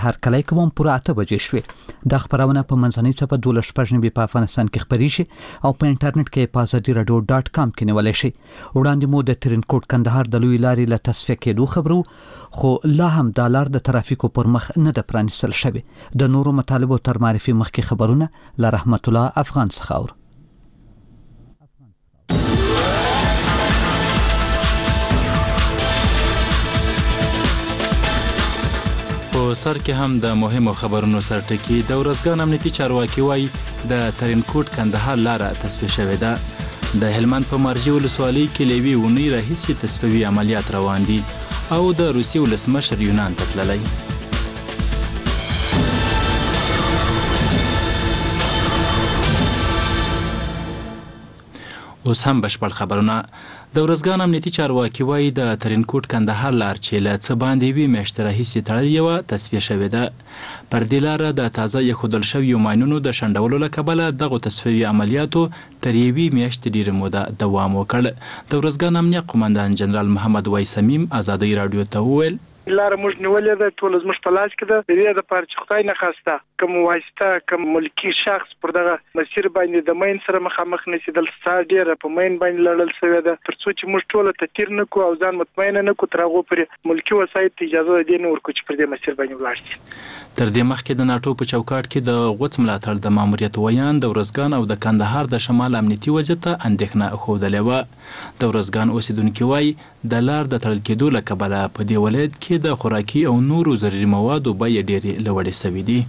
هرکلی کوم پوره 8 بجې شوې. د خبرونه په منځنۍ صفحه 12 په افغانستان کې خبري شي او په انټرنیټ کې په azadi.radio.com کې نیولای شي. وړاندې مو د ترینکوټ کندهار د لوی لارې له تصفیه کېدو خبرو، خو لا هم د لار د ترافیکو پر مخ نه د پرانیستل شوی. د نورو مطالبو تر معرفي مخکې خبرونه له رحمت الله افغان څخه اور. په سر کې هم د مهمو خبرونو سرټکی. د ورځګان امنیتي چارواکي وایي د ترینکوټ کندهار لاره تصفیه شوې ده. د هلمند په مارجې ولسوالۍ کې له یوې اونۍ راهیسې تصفیوي عملیات روان دي او د روسیې ولسمشر یونان ته تللی. اوس هم بشپړ خبرونه. د ورځګان امنیتي چارواکي وایي د ترینکوټ کندهار لار چې له څه باندې یوې میاشتې راهیسې تړلې وه تصفیه شوې ده. پر دې لاره د تازه ایښودل شویو ماینونو د شنډولو له کبله دغو تصفیوي عملیاتو تر یوې میاشتې ډېره موده دوام وکړ. د ورځګان امنیه قومندان جنرال محمد وای سمیم ازادۍ راډیو ته وویل لاره موږ نیولې ده، ټول زموږ په لاس کې ده. د دې لپاره چې خدای نه خواسته کوم واسطه کوم ملکی شخص پر دغه مسیر باندې د مین سره مخامخ نشي دل سار ډیره په مین باندې لړل شوی ده. ترڅو چې موږ ټول تطهیر نه کو او ځان مطمئن نه کو تر هغه پورې ملکی وسایط اجازه دې نه ورکو چې پر دې مسیر باندې ولاړ شي. تر دې مخکې د ناټو په چوکاټ کې د غوڅ ملاتړ د ماموریت ویان د ورځګان او د کندهار د شمال امنیتي وضعیت ته اندېښنه ښودلې وه. د ورځګان اوسیدونکي وایي د لار د تړل کېدو له کبله په دې ولایت کې د خوراکي او نورو ضروري موادو بیې ډېرې لوړې شوې دي.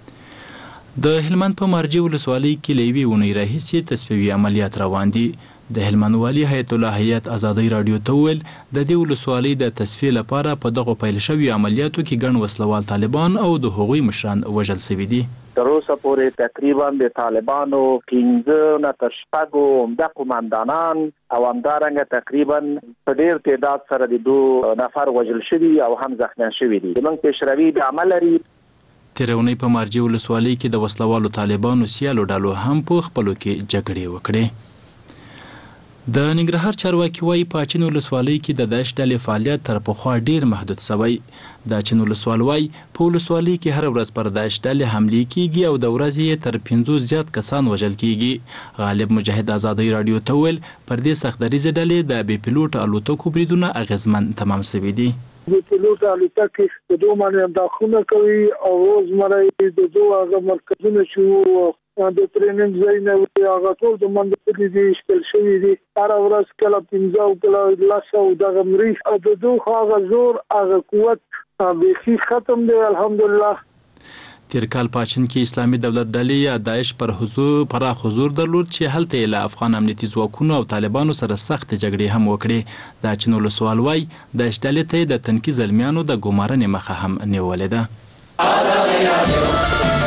د هلمند په مارجې ولسوالۍ کې له یوې اونۍ راهیسې تصفیوي عملیات روان دي. د هلمند والي حیات الله حیات ازادۍ راډیو ته وویل د دې ولسوالۍ د تصفیې لپاره په دغو پیل شویو عملیاتو کې ګڼ وسلوال طالبان او د هغوی مشران وژل شوي دي. تر اوسه پورې تقریبا د طالبانو 15 نه تر 6 عمده قومندانان او همدارنګه تقریبا په ډېر تعداد سره د 2 نفر وژل شوي او هم زخمیان شوي دي. زموږ پیشروي د عمل لري. تېره اونۍ په مارجې ولسوالۍ کې د وسلوالو طالبانو سیالو ډلو هم په خپلو کې جګړې وکړې. د ننګرهار چارواکي وایي په اچین ولسوالۍ کې د داعش ډلې فعالیت تر پخوا ډېر محدود شوی. د اچین ولسوال وایي په ولسوالۍ کې هر ورځ پر داعش ډلې حملې کیږي او د ورځې تر 50 زیات کسان وژل کیږي. غالب مجاهد ازادۍ راډیو ته وویل پر دې سختدریځې ډلې د بې پیلوټ الوتکو بریدونه اغېزمن تمام شوي دي. د پیلوټ الوتکې د دوه باندې داخله کوي او روزمره د دوه هغه مرکزونه چې د ټریننګ ځای نه وي هغه ټول د منډې دي شکل شوي دي. هر ورځ کله 15 کله 10 دغه مریض د دوه هغه زور هغه قوت به ختم دی الحمدلله. تیر کال په اچین کې اسلامي دولت ډلې یا داعش پر پراخ حضور درلود چې هلته یې له افغان امنیتي ځواکونو او طالبانو سره سخت جګړې هم وکړې. د اچین ولسوال وایي داعش ډلې ته د تنکي زلمیانو د ګمارنې مخه هم نیولې ده.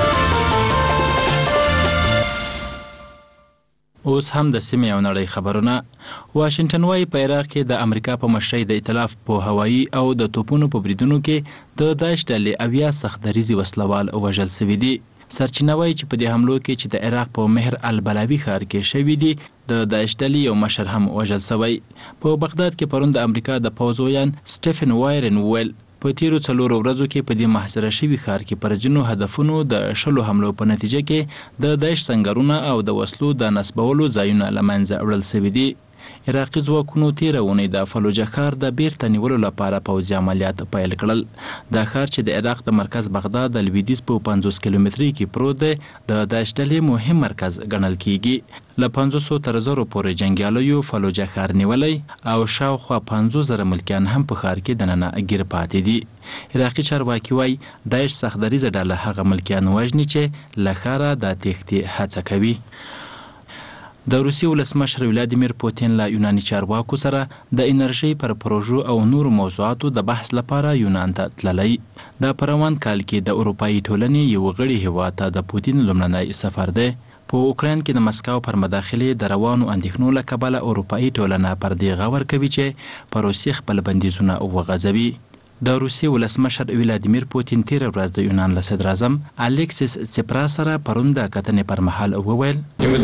اوس هم د سیمې او نړۍ خبرونه. واشنګټن وایي په عراق کې د امریکا په مشرۍ د ائتلاف په هوایي او د توپونو په بریدونو کې د داعش ډلې 80 سختدریځي وسلوال وژل شوي دي. سرچینه وایي چې په دې حملو کې چې د عراق په مهر البلاوي ښار کې شوي دي د داعش ډلې یو مشر هم وژل شوی. په بغداد کې پرون د امریکا د پوځ ویان سټیفن وایرن وویل په تیرو 4 ورځو کې په دې محاصره شوي ښار کې پر ځینو هدفونو د 10 حملو په نتیجه کې د داعش سنګرونه او د وسلو د نصبولو ځایونه له منځه وړل شوي دي. عراقي ځواکونو تیره اونۍ د فلوجه ښار د بیرته نیولو لپاره پوځي عملیات پیل کړل. دا ښار چې د عراق د مرکز بغداد د لویدیځ په 50 کیلومترۍ کې پروت دی د داعش ډلې مهم مرکز ګڼل کیږي. له 500 تر 1000 پورې جنګیالیو فلوجه ښار نیولی او شاوخوا 50,000 ملکیان هم په ښار کې دننه ګیر پاتې دي. عراقي چارواکي وایي داعش سختدریځه ډله هغه ملکیان وژني چې له ښاره د تېښتې هڅه کوي. د روسیې ولسمشر ولادیمیر پوتین له یوناني چارواکو سره د انرژۍ پر پروژو او نورو موضوعاتو د بحث لپاره یونان ته تللی. دا په روان کال کې د اروپایي ټولنې یو غړي هیواد ته د پوتین لومړنی سفر دی. په اوکراین کې د مسکو پر مداخلې د روانو اندېښنو له کبله اروپایي ټولنه پر دې غور کوي چې په روسیې خپل بندیزونه وغځوي. د روسیې ولسمشر ولادیمیر پوتین تیره ورځ د یونان له صدر اعظم الیکسیس سپراس سره پرون د کتنې پر مهال وویل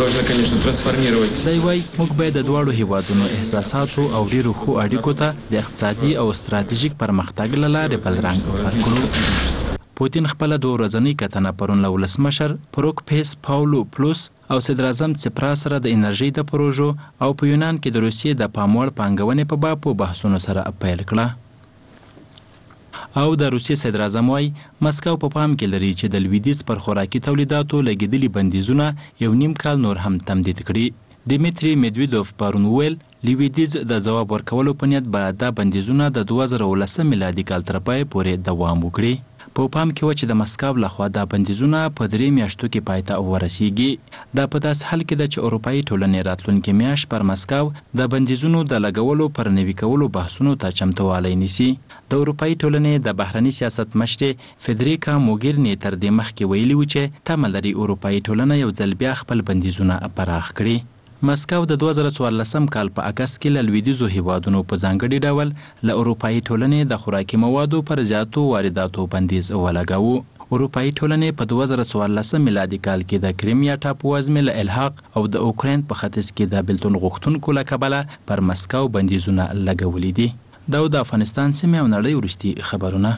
دی وایي موږ باید د دواړو هیوادونو احساساتو او ډیرو ښو اړیکو ته د اقتصادي او ستراتیژیک پرمختګ له لارې بل رنګ ورکړو. پوتین خپل د ورځنی کتنه پرون له ولسمشر پروکپیس پاولو پلوس او صدر اعظم سپرا سره د انرژي د پروژو او په یونان کې د روسیې د پاموړ پانګونې په باب په بحثونو سره پیل کړه. او د روسیې صدر اعظم وايي مسکو په پام کې لري چې د لویدیځ پر خوراکي تولیداتو لګیدلي بندیزونه یو نیم کال نور هم تمدید کړي. دیمیتری میدویدوف پرون ویل لویدیځ د ځواب ورکولو په نیت به دا بندیزونه د 2019 میلادي کال تر پای پورې دوام وکړي. په پام کې و چې د مسکو لخوا دا بندیزونه په 3 میاشتو کې پای ته ورسیږي. دا په داس حال کې د چې اروپאי ټولنې راتلونکي میاشت پر مسکو د بندیزونو د لګولو پر نوي کولو بحثونو ته چمتووالی نیسي. د اروپאי ټولنې د بهرني سیاست مشرې فدریکا موګیرني تر دې مخکې ویلي و چې تمه لري اروپאי ټولنه یو ځل بیا خپل بندیزونه پراخ کړي. مسکو د 2014 کال په اگست کې له لویدیځو هیوادونو په ځانګړي ډول له اروپאי ټولنې د خوراکي موادو پر زیاتو وارداتو بندیز ولګاوه. اروپאי ټولنې په 2014 میلادي کال کې د کریمیا ټاپووزمې له الحاق او د اوکراین په ختیځ کې د بېلتون غوښتونکو له کبله پر مسکو بندیزونه لګولي دي. دا د افغانستان سیمې او نړۍ وروستي خبرونه.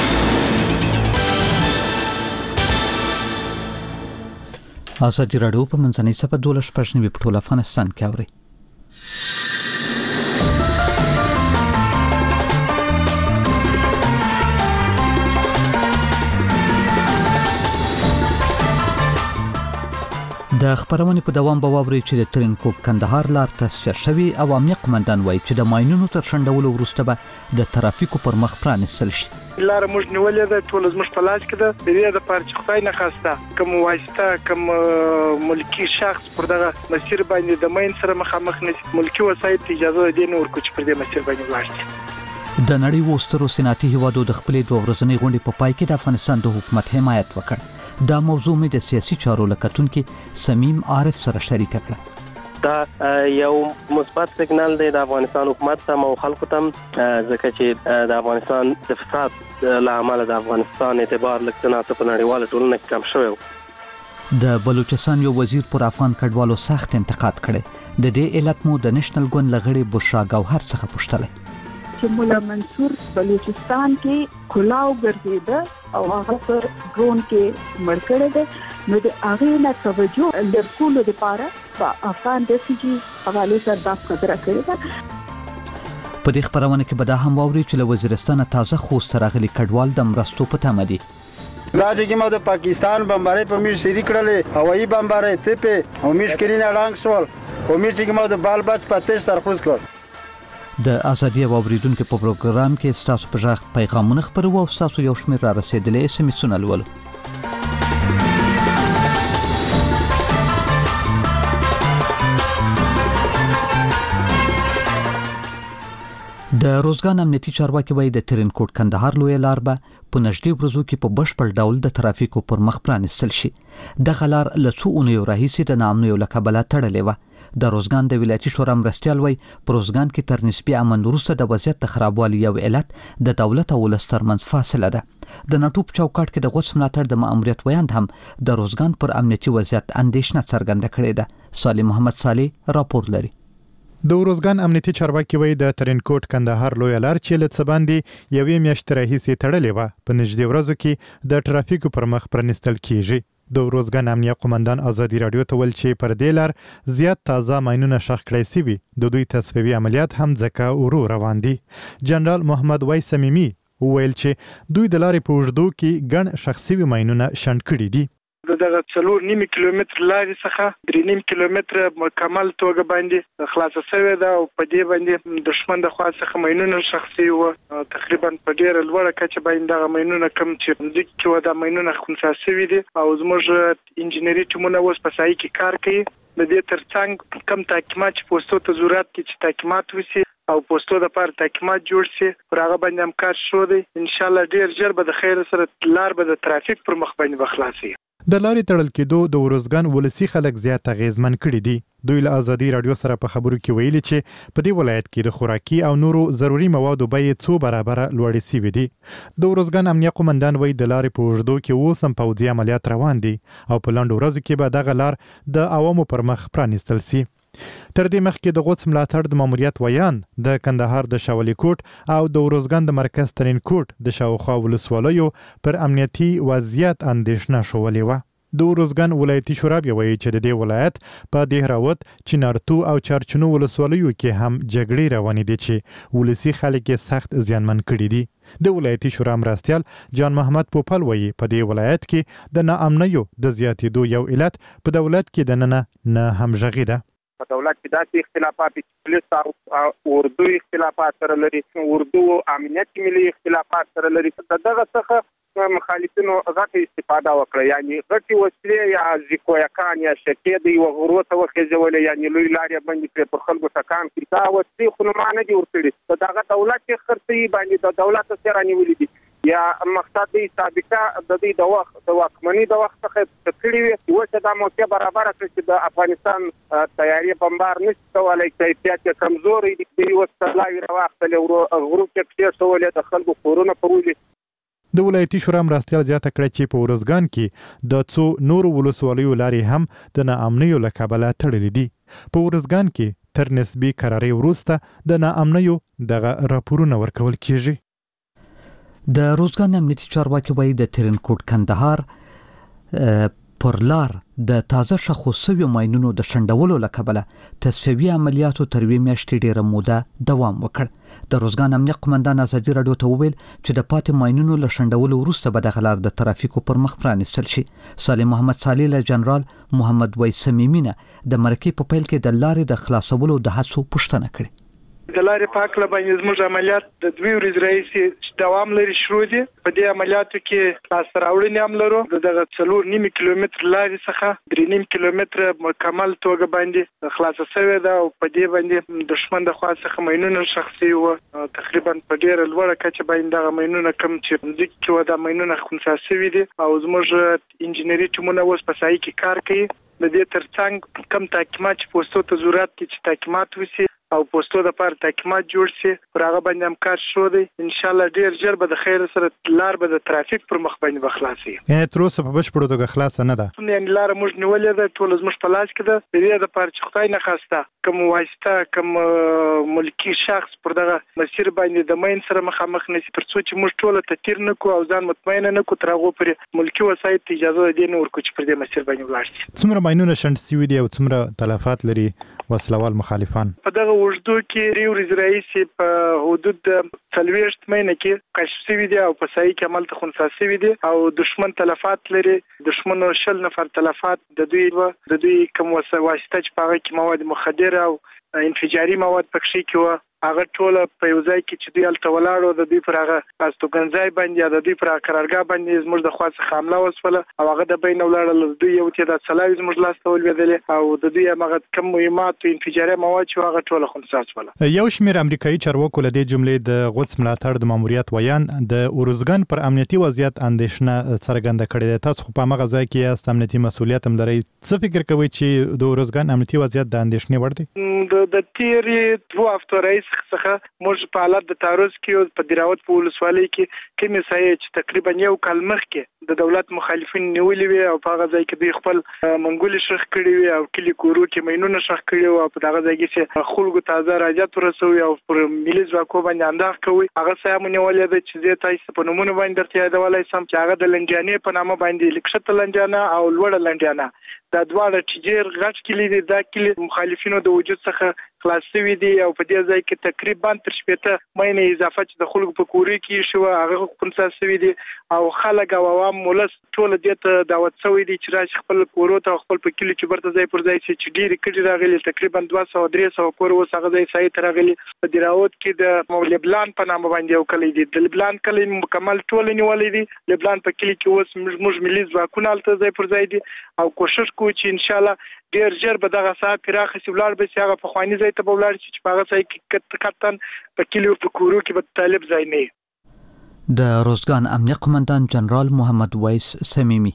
ازادي راډیو په منځنۍ صفحه 12 په ټول افغانستان کې اوري. د خبرونې په دوام به واوري چې د ترینکوټ کندهار لار تصفیه شوی او امنیه قومندان وایي چې د ماینونو تر شنډولو وروسته به د ترافیکو پر مخ پرانیستل شي. لار موږ نیولې ده، ټول زموږ په لاس کې ده. د دې د پاره خدای نه خواسته کوم واسطه کوم ملکی شخص پر دغه مسیر باندې د ماین سره مخامخ نشي ملکی وسایل اجازه دي نور کوچ پر دې مسیر باندې واشي. د نړۍ وسترو صنعتي هیوادو د خپلې 2 ورځنۍ غونډې په پای کې د افغانستان د حکومت حمایت وکړ. دا موضوع مې د سیاسي چارو لکتونکو سمیم عارف سره شریک کړه. دا یو مثبت سیګنال دی د افغانستان حکومت ته او خلکو ته، ځکه چې د افغانستان د فساد له امله د افغانستان اعتبار لکه په نړیواله ټولنه کې کم شوی. د بلوچستان یو وزیر پر افغان کډوالو سخت انتقاد کړي. د دې علت مو د نېشنل ګوند لغړي بشرا ګوهر څخه پوښتنه چې مولا منصور بلوچستان کې کلاو ګرځیده او هغه پر ډرون کې مړ کړی دی. نو د هغه نه توجه لرکولو لپاره په افغان ریفیجی حواله سره د خبره کړې ده. په دې خبرونه کې به دا هم واوري چې له وزیرستان تازه خوست راغلي کډوال د مرستو په تمه دي. دا چې موږ د پاکستان بمبارۍ په میش شریک کړلې، هوایي بمبارۍ ته په میش کې نه ډانګ شول او میش کې موږ د بال بچ پاتې ترخص کړ. د ازادي او اوریدونکو په پروګرام کې ستاسو په ځخ پیغامونه خبرو او ستاسو یو شمېر را رسیدلې اس ام اس لولو. د روزګان امنیتي چارواکي وایي د ترینکوټ کندهار لوی لار به په نږدې ورځو کې په بشپړ ډول د ترافیکو پر مخ پرانیستل شي. دغه لار له څو اونیو راهیسې د ناامنیو له کبله تړلې وه. د روزګان د ولایتي شورا مرستیال وایي په روزګان کې تر نسبي امن وروسته د وضعیت د خرابوالي یو علت د دولت او ولس ترمنځ فاصله ده. د ناټو په چوکاټ کې د غوڅ ملاتړ د ماموریت ویاند هم د روزګان پر امنیتي وضعیت اندېښنه څرګنده کړې ده. صالح محمد صالح راپور لري. د روزګان امنیتي چارواکي وایي د ترینکوټ کندهار لوی لار چې له څه باندې یوې میاشتې راهیسې تړلې وه په نږدې ورځو کې د ترافیکو پر مخ پرانیستل کیږي. د روزګان امنیه قومندان ازادي راډیو ته ویل چې پر دې لار زیات تازه ماینونه ښخ کړی سوي، د دوی تصفیوي عملیات هم ځکه ورو روان دي. جنرال محمد وای سمیمي ویل چې دوی د لارې په اوږدو کې ګڼ ښخ سوي ماینونه شنډ کړي دي. دغه 4.5 کیلومتر لارې څخه 3.5 کیلومتر مکمل توګه باندې خلاصه شوې ده او په دې باندې دښمن د خوا څخه ماینونه شخصي و تقریبا په ډیره لوړه کچه باندې دغه ماینونه کم چې ځکه و د ماینونه خنثی شوي دي او زموږ انجنیري ټیمونه اوس په سایه کې کار کوي. د دې ترڅنګ کم تحقیقات چې پوسټو ته ضرورت کې چې تحقیقات وشي او پوسټو د لپاره تحقیقات جوړ شي پر هغه باندې هم کار شو دی. ان شاء الله ډیر ژر به د خیر سره لار به د ترافیک پر مخ باندې بخلاصي. د لارې تړل کېدو د ورزګان ولسی خلک زیات اغیزمن کړي دي. دوی له ازادي راډیو سره په خبرو کې ویلي چې په دې ولایت کې د خوراکي او نورو ضروري موادو بیې څو برابره لوړې سوي دي. د ورزګان امنیه قومندان وایي د لارې په اوږدو کې اوس هم پوځي عملیات روان دي او په لنډو ورځو کې به دغه لار د عوامو پر مخ پرانیستل سي. تر دې مخکې د غوڅ ملاتړ د ماموریت ویان د کندهار د شاولي کوټ او د اروزګان د مرکز ترین کوټ د شاوخوا ولسوالیو پر امنیتي وضعیت اندېښنه شولې وه. د اروزګان ولایتي شورا وایي چې د دې ولایت په دهراوت، چنارتو او چارچنو ولسوالیو کې هم جګړې روانې دي چې ولسی خلک یې سخت زیانمن کړي دي. د ولایتي شورا مرستیال جان محمد پوپل وایي په دې ولایت کې د ناامنیو د زیاتېدو یو علت په دولت کې د نه همغږي ده. په دولت کې داسې اختلافات پولیس او اردو اختلافات سره لري، اردو او امنیت ملي اختلافات سره لري. دغه څخه مخالفینو غټه استفاده وکړه، یعنی غټي وسلې یا ځکویکان یا شکې دی او غروته وخېځولې، یعنی لوی لارې باندې پر خلکو تکان کوي. دا وسلې خو نه دي ورتړي، دغه دولت کې خرڅي باندې د دولت سره نیولې دي یا مقصد دی سابقه د دې د وخت د واکمنۍ د وخت څخه تکړی وي چې دا موقع برابر کړي چې د افغانستان تیاری بمبار نشي کولای، کیفیت کمزوري دي، د وسلای راوخت له غروب کې څه د خلکو کورونه پرولي. د ولایتي شورا مرستیال زیاته کړه چې په اروزګان کې د څو نورو ولسوالیو لارې هم د ناامنیو له کبله تړلې دي. په اروزګان کې تر نسبي قرارې وروسته د ناامنیو دغه راپورونه ورکول کیږي. د اروزګان امنیتي چارواکي وایي د ترینکوټ کندهار پر لار د تازه شخو سوي ماینونو د شندولو لکبله تصفیوي عملیاتو تر وی میاشتې ډیره موده دوام وکړ. د اروزګان امنیت قومندان ازادي راډیو ته وویل چې د پاتې ماینونو له شندولو وروسته به دغه لار د ترافیکو پر مخ پرانیستل شي. صالح محمد صالح له جنرال محمد ویس سمیمینه د مرکې په پیل کې د لارې د خلاصولو د هڅو پوښتنه کړې. د لارې په حق باندې زموږ عملیات د 2 ورځې راهیسې دوام لري، شروع دي. په دې عملیاتو کې لاسته راوړنې هم لرو. دغه 4.5 کیلومتر لارې څخه 3.5 کیلومتر مکمل توګه باندې خلاصه شوې ده او په دې باندې دښمن د خوا څخه ماینونه شخصي و تقریبا په ډیره لوړه کچه باندې دغه ماینونه کم چې ځکه و د ماینونه خنثی شوي دي او زموږ انجنیري ټیمونه اوس په سایه کې کار کوي. د دې ترڅنګ کم تحقیقات چې پوسټو ته ضرورت دي چې تحقیقات وشي او پوسټو د لپاره تحقیقات جوړ شي، پر هغه باندې هم کار شو دی. ان شاء الله ډیر ژر به د خیر سره لار به د ترافیک پر مخ باندې بخلاصي. یعنی تر اوسه په بشپړه توګه خلاص نه ده. یعنی لار موږ نیولې ده، ټول زموږ په لاس کې ده. د دې لپاره چې خدای نه خواسته کوم واسطه کوم ملکی شخص پر دغه مسیر باندې د ماین سره مخامخ نشي، تر څو چې موږ ټول تطهیر نه کو او ځان مطمئن نه کو، تر هغه پر ملکی وسایل اجازه دی نه ورکو چې پر دې مسیر باندې ولاړ شي. څومره ماینونه شنډ شوي دي او څومره تلفات لري وسلوال مخالفان؟ په دغه وژدو کې 3 ورځې راهیسې په حدود 40 ماینه کې کشف شوي دي او په سایه کې عمل ته خنثی شوي دي او دښمن تلفات لري. دښمن 20 نفر تلفات د دوی کوم واسطه چې په هغه کې مواد مخدر او انفجاري مواد پکې کې و، هغه ټول په یو ځای کې چې دوی الته ولاړو د دوی پر هغه استوګنځای باندې د دوی پر قرارګاه باندې زموږ د خوا څخه حمله وسوله او هغه د بین ولاړل. دوی یو تعداد سلاوي زموږ لاس ته ولوېدل او د دوی هغه کم مهمات او انفجاري مواد چې هغه ټول خنثی شول. یو شمېر امریکایي چارواکو له دې جملې د غوڅ ملاتړ د ماموریت ویان د اروزګان پر امنیتي وضعیت اندېښنه څرګنده کړې ده. تاسو په هغه ځای کې یاست، امنیتي مسؤلیت هم لرئ. څه فکر کوئ چې د اروزګان امنیتي وضعیت د اندېښنې وړ دی؟ د تیرې 2 هفتو راهیسې څخه موږ په حالت د تعرض کې په دراوت په ولسوالۍ کې کومې سایه چې تقریبا یو کال مخکې د دولت مخالفین نیولې وي او په هغه ځای کې دوی خپل منګولې شخ کړي وي او کلی کورو کې ماینونه شخ کړي او په هغه ځای کې چې خلکو تازه راځي ورسوي او پر ملي ځواکو باندې انداز کوي. هغه سایه مونږ ولې چې زه تاسو په نومونه باندې درته یادولای سم چې هغه د لنډیانې په نامه باندې لیکشت لنډیانه او لوړ لنډیانه دا دواړه چې ډېر غټ کلی دي، دا کلی مخالفینو د وجود څخه خلاص شوي دي او په دې ځای کې تقریبا تر 80 ماینه اضافه چې د خلکو په کوري کې شو هغه خنثی شوي دي او خلک او عوام ولس ټول دې ته دعوت شوی دي چې راشي خپل کورو ته خپل په کلی کې برته ځای پر ځای چې ډېری کډي راغلي تقریبا 200-300 کور اوس هغه ځای سایه تر راغلي. په دراوت کې د لبنان په نامه باندې یو کلی دی، د لبنان کلی مکمل ټول نیولې دي. لبنان په کلی کې اوس موږ ملي ځواکونه الته ځای پر ځای دي او کوشش کوو چې ان شاء الله ډیر ژر به دغه صاحب پراخ سی ولار به هغه په خواني ځای ته بولار چې په هغه ځای کې کتن په کلیو په کورو کې به طالب ځای نه. د اروزګان امنیت قومندان جنرال محمد ویس سمیمی.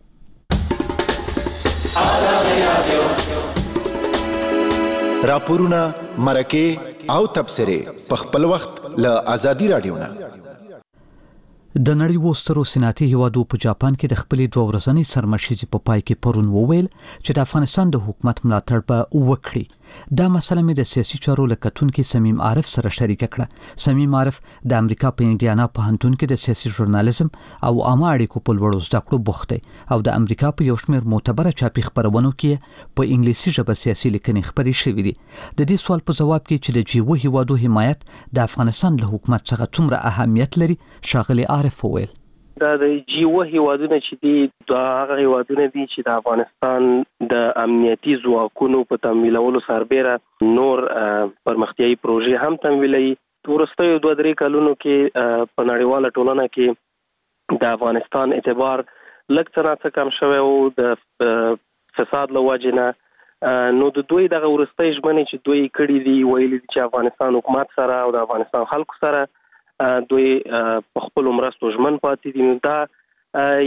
راپورونه مرکه او تبصره په خپل وخت له ازادي رادیو نه. د نړۍ وسترو صنعتي هیوادو په جاپان کې د خپلې 2 ورځنۍ سرمشیزې په پای کې پرون وویل چې د افغانستان د حکومت ملاتړ به وکړي. دا مسله مې د سیاسي چارو لکتونکو سمیم عارف سره شریک کړه. سمیم عارف د امریکا په انډیانا پوهنتون کې د سیاسي ژورنالیزم او عامه اړیکو په لوړو زده کړو بوخت دی او د امریکا په یو شمېر معتبره چاپي خبرونو کې په انګلیسي ژبه سیاسي لیکنې خبرې شوې دي. د دې سوال په جواب کې چې د جیو هیوادو حمایت د افغانستان له حکومت څخه څومره اهمیت لري، ښاغلي عارف وویل دا د جیو هیوادونه چې دي دا هغه هیوادونه دي چې د افغانستان د امنیتي ځواکونو په تمویلولو سربېره نور پرمختیایي پروژې هم تمویلوي. وروستیو 2-3 کلونو کې په نړیواله ټولنه کې د افغانستان اعتبار لږ څه نه کم شوی او د فساد له وجې نه نو د دوی دغه وروستۍ ژمنې چې دوی کړي دي ویلي دي چې افغانستان حکومت سره او د افغانستان خلکو سره دوی په خپل مرستو ژمن پاتې دي. نو دا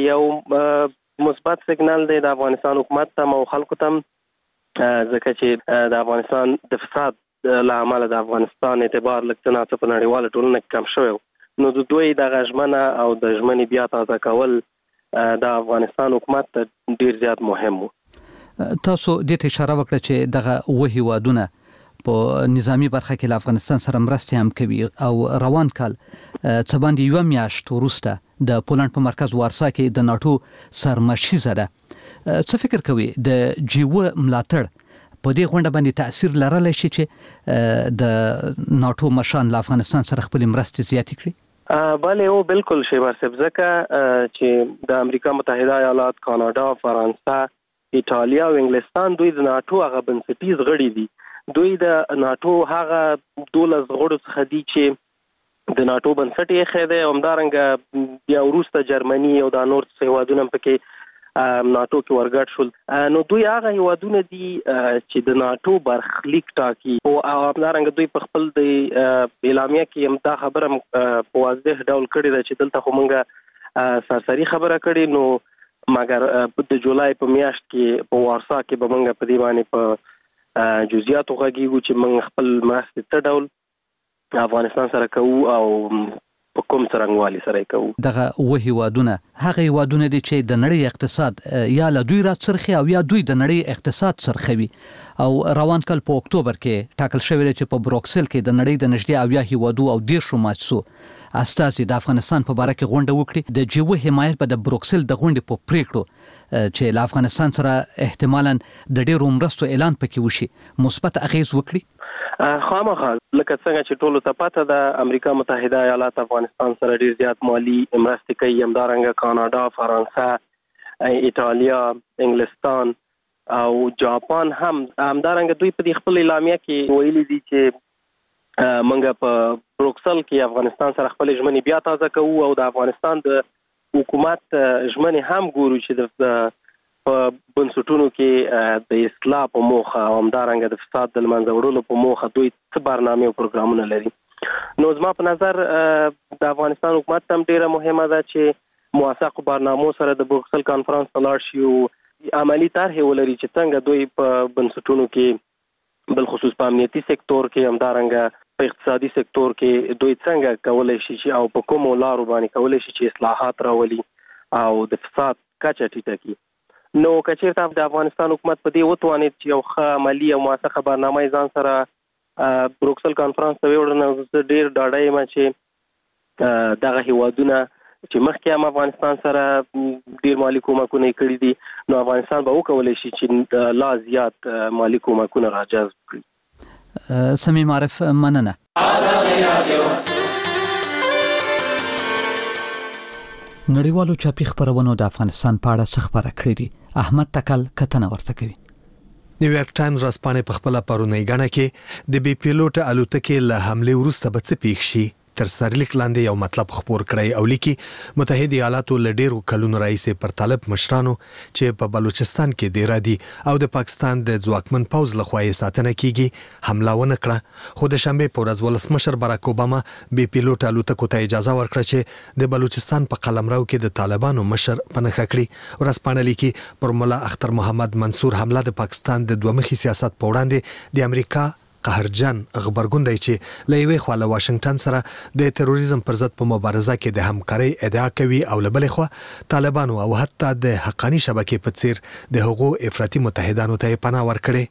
یو مثبت سیګنال دی د افغانستان حکومت ته او خلکو ته، ځکه چې د افغانستان د فساد له امله د افغانستان اعتبار لږ څه نه په نړیواله ټولنه کې کم شوی. نو د دوی دغه ژمنه او د ژمنې بیا تازه کول د افغانستان حکومت ته ډیر زیات مهم وو. تاسو د ته اشاره وکړه چې دغه وحي وادونه په نظامی برخه کې له افغانستان سره مرستې هم کوي او روان کال څه باندې یو میاشت وروسته د پولند په مرکز وارسا کې د ناتو سرمشیزه ده. څه فکر کوي د جیو ملاتړ په دې غونډه باندې تاثیر لرلی شي چې د ناتو مشان له افغانستان سره خپل مرستې زیاتې کړي؟ بله او بالکل شیبر صاحب، ځکه چې د امریکا متحده ایالات، کاناډا، فرانسه، ایټالیا او انګلستان دوی د ناتو هغه بنسټیز غړي دي. دوی د ناتو هغه 12 غړو څخه دي چې د ناتو بنسټ یې خېده او همدارنګه بیا وروسته جرمني او د نور هیوادونو پکې ناتو کې ورګډ شول. نو دوی هغه هیوادونه دي چې د ناتو برخلیک ټاکي او همدارنګه دوی په خپل د اعلامیه کې هم دا خبره په واضح ډول کړې ده چې دلته خو مونږه سرسري خبره کړې، نو مګر د جولای په میاشت کې په وارسا کې به مونږ په دې باندې په جزئیاتو غږیږو چې موږ خپل مرستې څه ډول افغانستان سره کوو او په کوم څرنګوالي سره کوو. دغه وحي وادونه هغه وادونه دي چې د نړۍ اقتصاد یا له دوی راڅرخي او یا دوی د نړۍ اقتصاد سرخوي او روان کال په اکتوبر کې ټاکل شوی چې په بروکسل کې د نړۍ د نږدې 10 هیوادو او 10 مؤسسو استازي د افغانستان په اړه کې غونډه وکړي. د جیو حمایت په د بروکسل د غونډې په پریکړو چې له افغانستان سره احتمالاً د ډېرو مرستو اعلان پکې وشي مثبت اغیز وکړي. خامخا لکه څنګه چې ټولو ته پته ده امریکا متحده ایالات افغانستان سره ډیر زیات مالی مرستې کوي، همدارنګه کاناډا، فرانسه، ایټالیا، انګلستان او جاپان همدارنګه دوی په خپل اعلامیه کې ویلي دي چې موږ په بروکسل کې افغانستان سره خپل ژمنې بیا تازه کوو او د افغانستان د حکومت ژمنې هم ګورو چې د په بنسټونو کې د اصلاح په موخه او همدارنګه د فساد د منځه وړلو په موخه دوی څه برنامه او پروګرامونه لري. نو زما په نظر د افغانستان حکومت هم ډیره مهمه ده چې موثق برنامو سره د بروکسل کانفرنس ته لاړ شي او عملی طرح ولري چې څنګه دوی په بنسټونو کې بل خصوص په امنیتي سکتور کې همدارنګه په اقتصادي سکتور کې دوی څنګه کولای شي چې او په کومو لارو باندې کولای شي چې اصلاحات راولي او د فساد کچه ټیټه کړي. نو کچېرته د افغانستان حکومت په دې وتوانید چې یو ښه عملی او موثقه برنامه ځان سره بروکسل کانفرنس ته وړاندې نو ډیر ډاډه یم چې دغه هیوادونه چې مخکې هم افغانستان سره ډیر مالی کومکونه کړي دي نو افغانستان به وکولای شي چې لا زیات مالی کومکونه راجذب کړي. سمیم عارف، مننه. نړیوالو چاپی خبرونو د افغانستان په اړه څه خبره کړې دي؟ احمد تکل کتنه ورته کوي. نیویارک ټایمز رسپانې په خپل پرونی غاڼه کې د بي پیلوټ الوتکې له حمله وروسته به څه پیښ شي تر سرلیک لاندې یو مطلب خبر کړی او لیکي متحده ایالاتو له ډیرو کلونو راهیسې پر طالب مشرانو چې په بلوچستان کې ډیر دي او د پاکستان د ځواکمن پوز لخوا یې ساتنه کیږي حمله ونه کړه، خو د شنبه په ورځ ولسمشر باراک اوباما بي پیلوټ الوتکو ته اجازه ورکړه چې د بلوچستان په قلمرو کې د طالبانو مشر پنهخه کړي. ورسپانه لیکي پر مولا اختر محمد منصور حمله د پاکستان د دومخي سیاست په وړاندې د امریکا قهرجن خبرګون دی چې لوي خواله واشنگټن سره د تروریزم پر ضد په مبارزه کې د همکارۍ ادعا کوي او له بلې خوا طالبانو او حتی د حقانی شبکې په څیر د هغو افراطي متحدانو ته پناه ورکړي.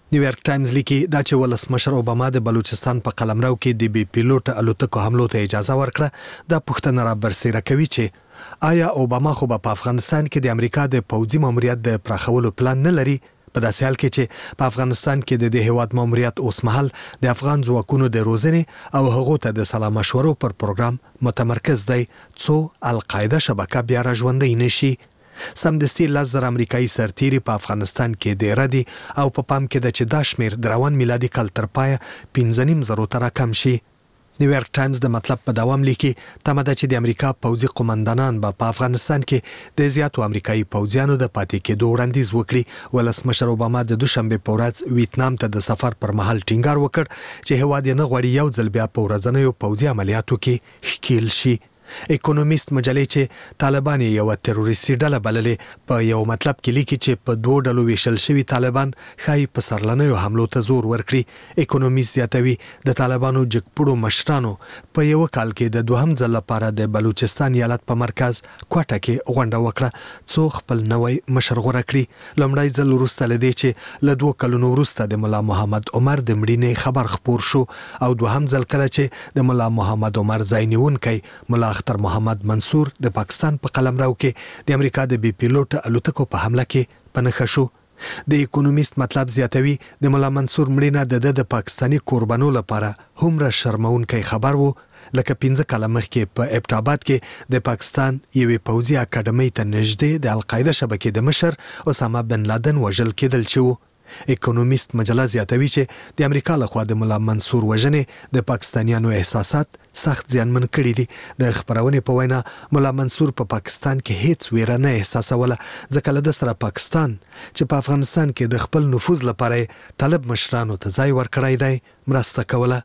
نیویارک ټایمز لیکي دا چې ولسمشر اوباما د بلوچستان په قلمرو کې د بي پیلوټ الوتکو حملو ته اجازه ورکړه دا پوښتنه را برسېره کوي چې آیا اوباما خو په افغانستان کې د امریکا د پوځي ماموریت د پراخولو پلان نه لري په داسې حال کې چې په افغانستان کې د دې هیواد ماموریت اوس مهال د افغان ځواکونو د روزنې او هغو ته د سلا مشورو پر پروګرام متمرکز دی څو القاعده شبکه بیا را ژوندۍ نشي سمدستي 10,000 امریکایي سرتیري په افغانستان کې ډېر دي او په پام کې د چې دا شمیر د روان میلادي کال تر پایه 15.000 ته راکم شي. نیویارک ټایمز د مطلب په دوام لیکي تمه ده چې د امریکا پوځي قومندانان په افغانستان کې د زیاتو امریکایي پوځیانو د پاتې کېدو وړاندیز وکړي. ولسمشر اوباما د دوشنبه په ورځ ویتنام ته د سفر پر مهال ټینګار وکړ چې هیواد یې نه غواړي یو ځل بیا په ورځنیو پوځي عملیاتو کې ښکیل شي. اکونومیست مجلې چې طالبان یو تروریستي ډله بللې په یو مطلب کې لیکي چې په دوه ډلو ویشل شوی طالبان خای په سرلنیو حملو ته زور ورکړي. اکونومیست زیاتوي د طالبانو جګپړو مشرانو په یو کال کې د دوهم ځل لپاره د بلوچستان ایالت په مرکز کوټه کې غونډه وکړه څو خپل نوې مشر غوړه کړي. لومړی ځل وروسته لدی چې له 2 کلونو وروسته د مولا محمد عمر د مړینې خبر خپور شو او دوهم ځل کله چې د مولا محمد عمر ځای نیونکی مولا اختر محمد منصور د پاکستان په قلمرو کې د امریکا د بي پیلوټ الوتکو په حمله کې پنهخه شو. د اکونومیست مطلب زیاتوي د مولا منصور مړینه د پاکستانی قربانو لپاره همره شرمونکی خبر وو لکه 15 کاله مخکې په ابټاباد کې د پاکستان یوې پوځي اکاډمۍ ته نږدې د القاعده شبکې د مشر اسامه بن لادن وژل کېدل چې وو. اکونومیست مجله زیاتوي چې د امریکا لخوا د مولا منصور وژنې د پاکستانیانو احساسات سخت زیانمن کړي دي. د خبرونې په وینا مولا منصور په پاکستان کې هیڅ ویره نه احساسوله ځکه له سره پاکستان چې په افغانستان کې د خپل نفوذ لپاره طالب مشرانو ته ځای ورکړی دی مرسته کوله.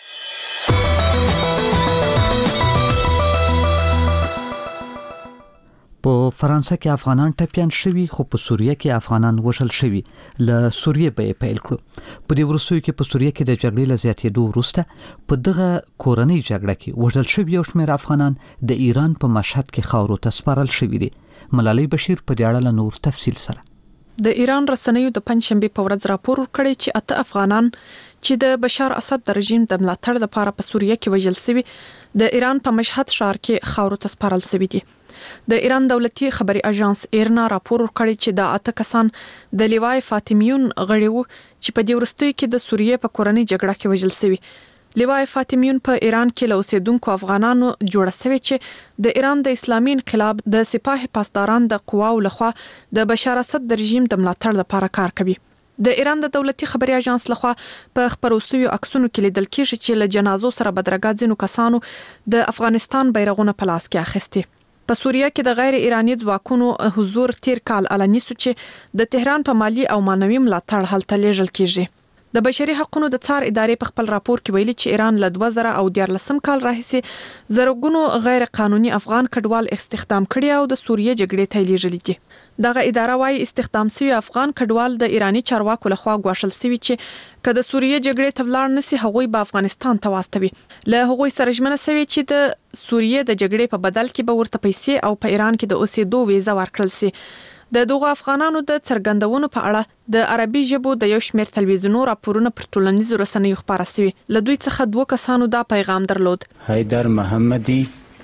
په فرانسه کې افغانان ټپيان شوي خو په سوریه کې افغانان وژل شوي له سوریه به پیل کړو. په دې ورسوي کې په سوریه کې د جګړې له زیاتېدو وروسته په دغه کورنۍ جګړه کې وژل شوي یو شمېر افغانان د ایران په مشهد کې خاورو ته سپارل شوي دي. ملالۍ بشیر په دې اړه نور تفصیل سره د ایران رسنیو د پنځشنبه په ورځ راپور ورکړی چې 8 افغانان چې د بشار اسد د رژیم د ملاتړ لپاره په سوریه کې وژل شوي د ایران په مشهد ښار کې خاورو ته سپارل شوي دي. د ایران دولتي خبري اژانس ایرنا راپور ورکړی چې د 8 کسان د لیوای فاطمیون غړي وو چې په دې ورستۍ کې د سوریه په کورنۍ جګړه کې وژل شوي. لیوای فاطمیون په ایران کې له اوسیدونکو افغانانو جوړه شوی چې د ایران د اسلامي انقلاب د سپاه پاسداران د قواو لخوا د بشار اسد د رژیم د ملاتړ لپاره کار کوي. د ایران د دولتي خبري اژانس لخوا په خبرو عکسونو کې لیدل کېږي چې له جنازو سره بدرګه ځینو کسانو د افغانستان بیرغونه په لاس کې اخیستي. په سوریه کې د غیر ایرانی ځواکونو حضور تیر کال علني سو چې د تهران په مالی او مانوي ملاتړ هلته لیږل کیږي. د بشري حقوقو د څار ادارې په خپل راپور کې ویلي چې ایران له 2014 کال راهیسې زرګونو غیر قانوني افغان کډوال استخدام کړي او د سوریه جګړې ته لیږلي دي. دغه اداره وايي استخدام شوی افغان کډوال د ایرانی چارواکو لخوا غوښل شوی چې کله د سوریه جګړې ته ولاړ نسی هغوی په افغانستان ته واستوي. له هغوی سره ژمنه شوی چې د سوریه د جګړې په بدل کې به ورته پیسې او په ایران کې د اوسېدو ویزه ورکړل شي. د دغه افغانانو د څرګندونو په اړه د عربي ژبو د یو شمېر تلویزیونو راپورونه پر ټولنیزو رسنیو خبره شوي. له دوی څخه 2 کسانو دا پیغام درلود. حیدر محمدي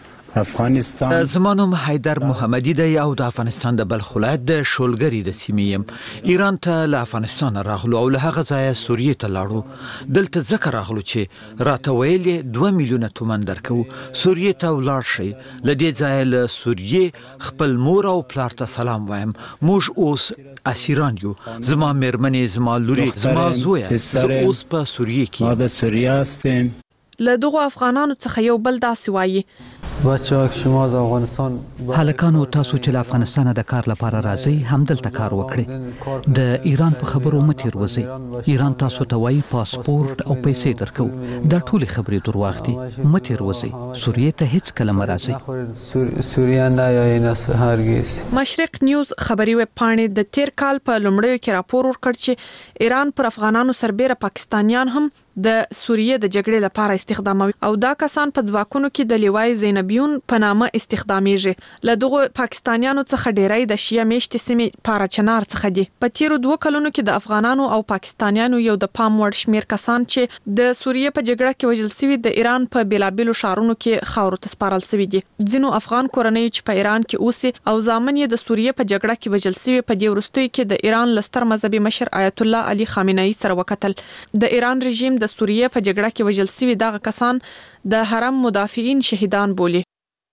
افغانستان. زمانوم حیدر محمدي دی او د افغانستان د بلخ ولایت د شولګری د سیمې ایران ته له افغانستان راغلو او له هغه ځایه سوریه ته لاړو. دلته ځکه راغلو چې راته ویل 2 میلیونه تومان درکو سوریه ته ولاړ شي. له دې ځایه له سوریه خپل مور او پلار ته سلام وایم. موږ اوس اسیران یو. زما مېرمنې زما لوري زما زوی زه اوس په سوریه کې ما د سوریه استم. له دغه افغانانو څخه یو بل داسې وایي بچه شما از افغانستان هلکانو تاسو چې له افغانستان د کار لپاره راځي هم دلته کار وکړي. د ایران په خبرو متیر وځي. ایران تاسو ته وایي پاسپورت او پیسې درکو. دا ټول خبرې دروغ دي. متیر وځي. سوریه ته هیڅ کله مرাজি. سوریه نه یا هرگز. مشرق نیوز خبري ویب پاڼې د تیر کال په لومړیو کې راپور ورکړ چې ایران پر افغانانو سربېره پاکستانیان هم د سوریه د جګړې لپاره استخداموي او دا کسان په ځواکونو کې د لیوای زینبیون په نامه استخدامیږي. له دغه پاکستانیانو څخه ډیری د شیعه میشتې سیمې پاراچنار څخه دي. په تیرو 2 کلونو کې د افغانانو او پاکستانیانو یو د پام وړ شمیر کسان چې د سوریه په جګړه کې وژل شوي د ایران په بیلابیلو شهرونو کې خاورو ته سپارل شوي دي. ځینو افغان کورنۍ چې په ایران کې اوسي او ځامن یې د سوریه په جګړه کې وژل شوي په دې وروستیو کې د ایران لستر مذهبي مشر آیت الله علي خامنه‌ای سره وکتل. د ایران رژیم د سوریه په جګړه کې وژل شوي دغه کسان د حرم مدافعین شهیدان بولي.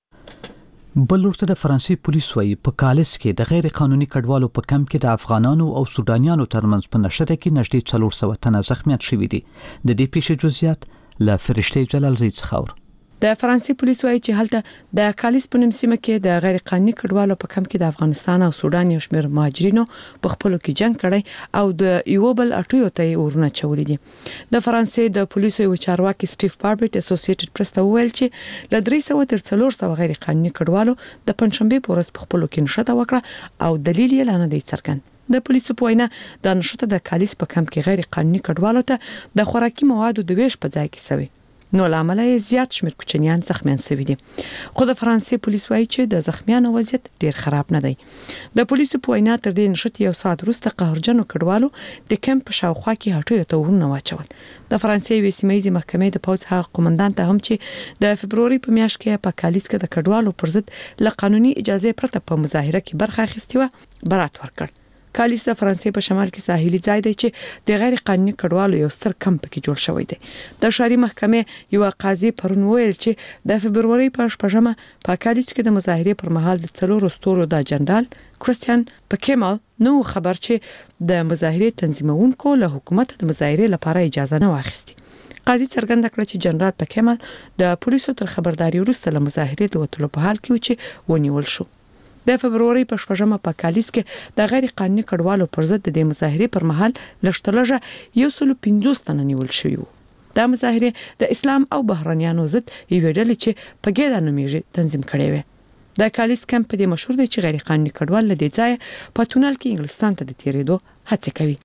بل ورته د فرانسې پولیس وایي په کالس کې د غیر قانوني کډوالو په کمپ کې د افغانانو او سودانیانو ترمنځ په نشته کې نږدې 400 تنه زخمیات شوي دي. د دې پیښې جزئیات له فرشته جلالزی څخه د فرانسې پولیس وایي چې هلته د کالیس په نوم سیمه کې د غیر قانوني کډوالو په کمپ کې د افغانستان او سودان یو شمېر مهاجرینو په خپلو کې جنگ کړی او د یو بل اټیو ته ورونه چولې دي. د فرانسې د پولیسو یو چارواکي سټیف باربټ اسوسییټډ پریس ته وویل چې له 300 تر 400 غیر قانوني کډوالو د پنځشنبه په ورځ په خپلو کې نشته وکړه او دلیل یې لا نه دی څرګند. د پولیسو په وینا د نشته د کالیس په کمپ کې غیر قانوني کډوالو ته د خوراکي موادو د ویش په ځای کې سوي، نو لامل یې زیات شمېر کوچنیان زخمیان شوي دي. خو د فرانسې پولیس وایي چې د زخمیانو وضعیت ډیر خراب نه دی. د پولیسو په وینا تر دې نشته یو ساعت وروسته قهرجنو کډوالو د کمپ په شاوخوا کې هټیو ته ورونه واچول. د فرانسې یوې سیمه ییزې محکمې د پوځ هغه قومندان ته هم چې د فبروري په میاشت کې په کالیس کې د کډوالو پر ضد له قانوني اجازه پرته په مظاهره کې برخه اخیستې و برات ورکړ. کالیس د فرانسې په شمال کې ساحلي ځای دی چې د غیر قانوني کډوالو یو ستر کمپ کې جوړ شوی دی. د ښاري محکمې یو قاضي پرون ویل چې د فبروري په 8مه په کالیس کې د مظاهرې پر مهال د 4 ستورو د جنرال کریستیان پکیمال نو خبر چې د مظاهرې تنظیمونکو له حکومت د مظاهرې لپاره اجازه نه واخیستي. قاضي څرګنده کړه چې جنرال پکیمال د پولیسو تر خبرداري وروسته له مظاهرې د وټلو په حال کې و چې ونیول شو. د فبروري په 8مه په کالیس کې د غیر قانوني کډوالو پر ضد د مظاهرې پر مهال لږترلږه 150 تنه نیول شوي وو. دا مظاهرې د اسلام او بهرانيانو ضد یو ډلې چې په ګډه نومیږي تنظیم کړي وي. د کالیس کمپ د مشهور دی چې غیر قانوني کډوال له دې ځای په تونل کې انګلستان ته د تیریدو هڅه کوي.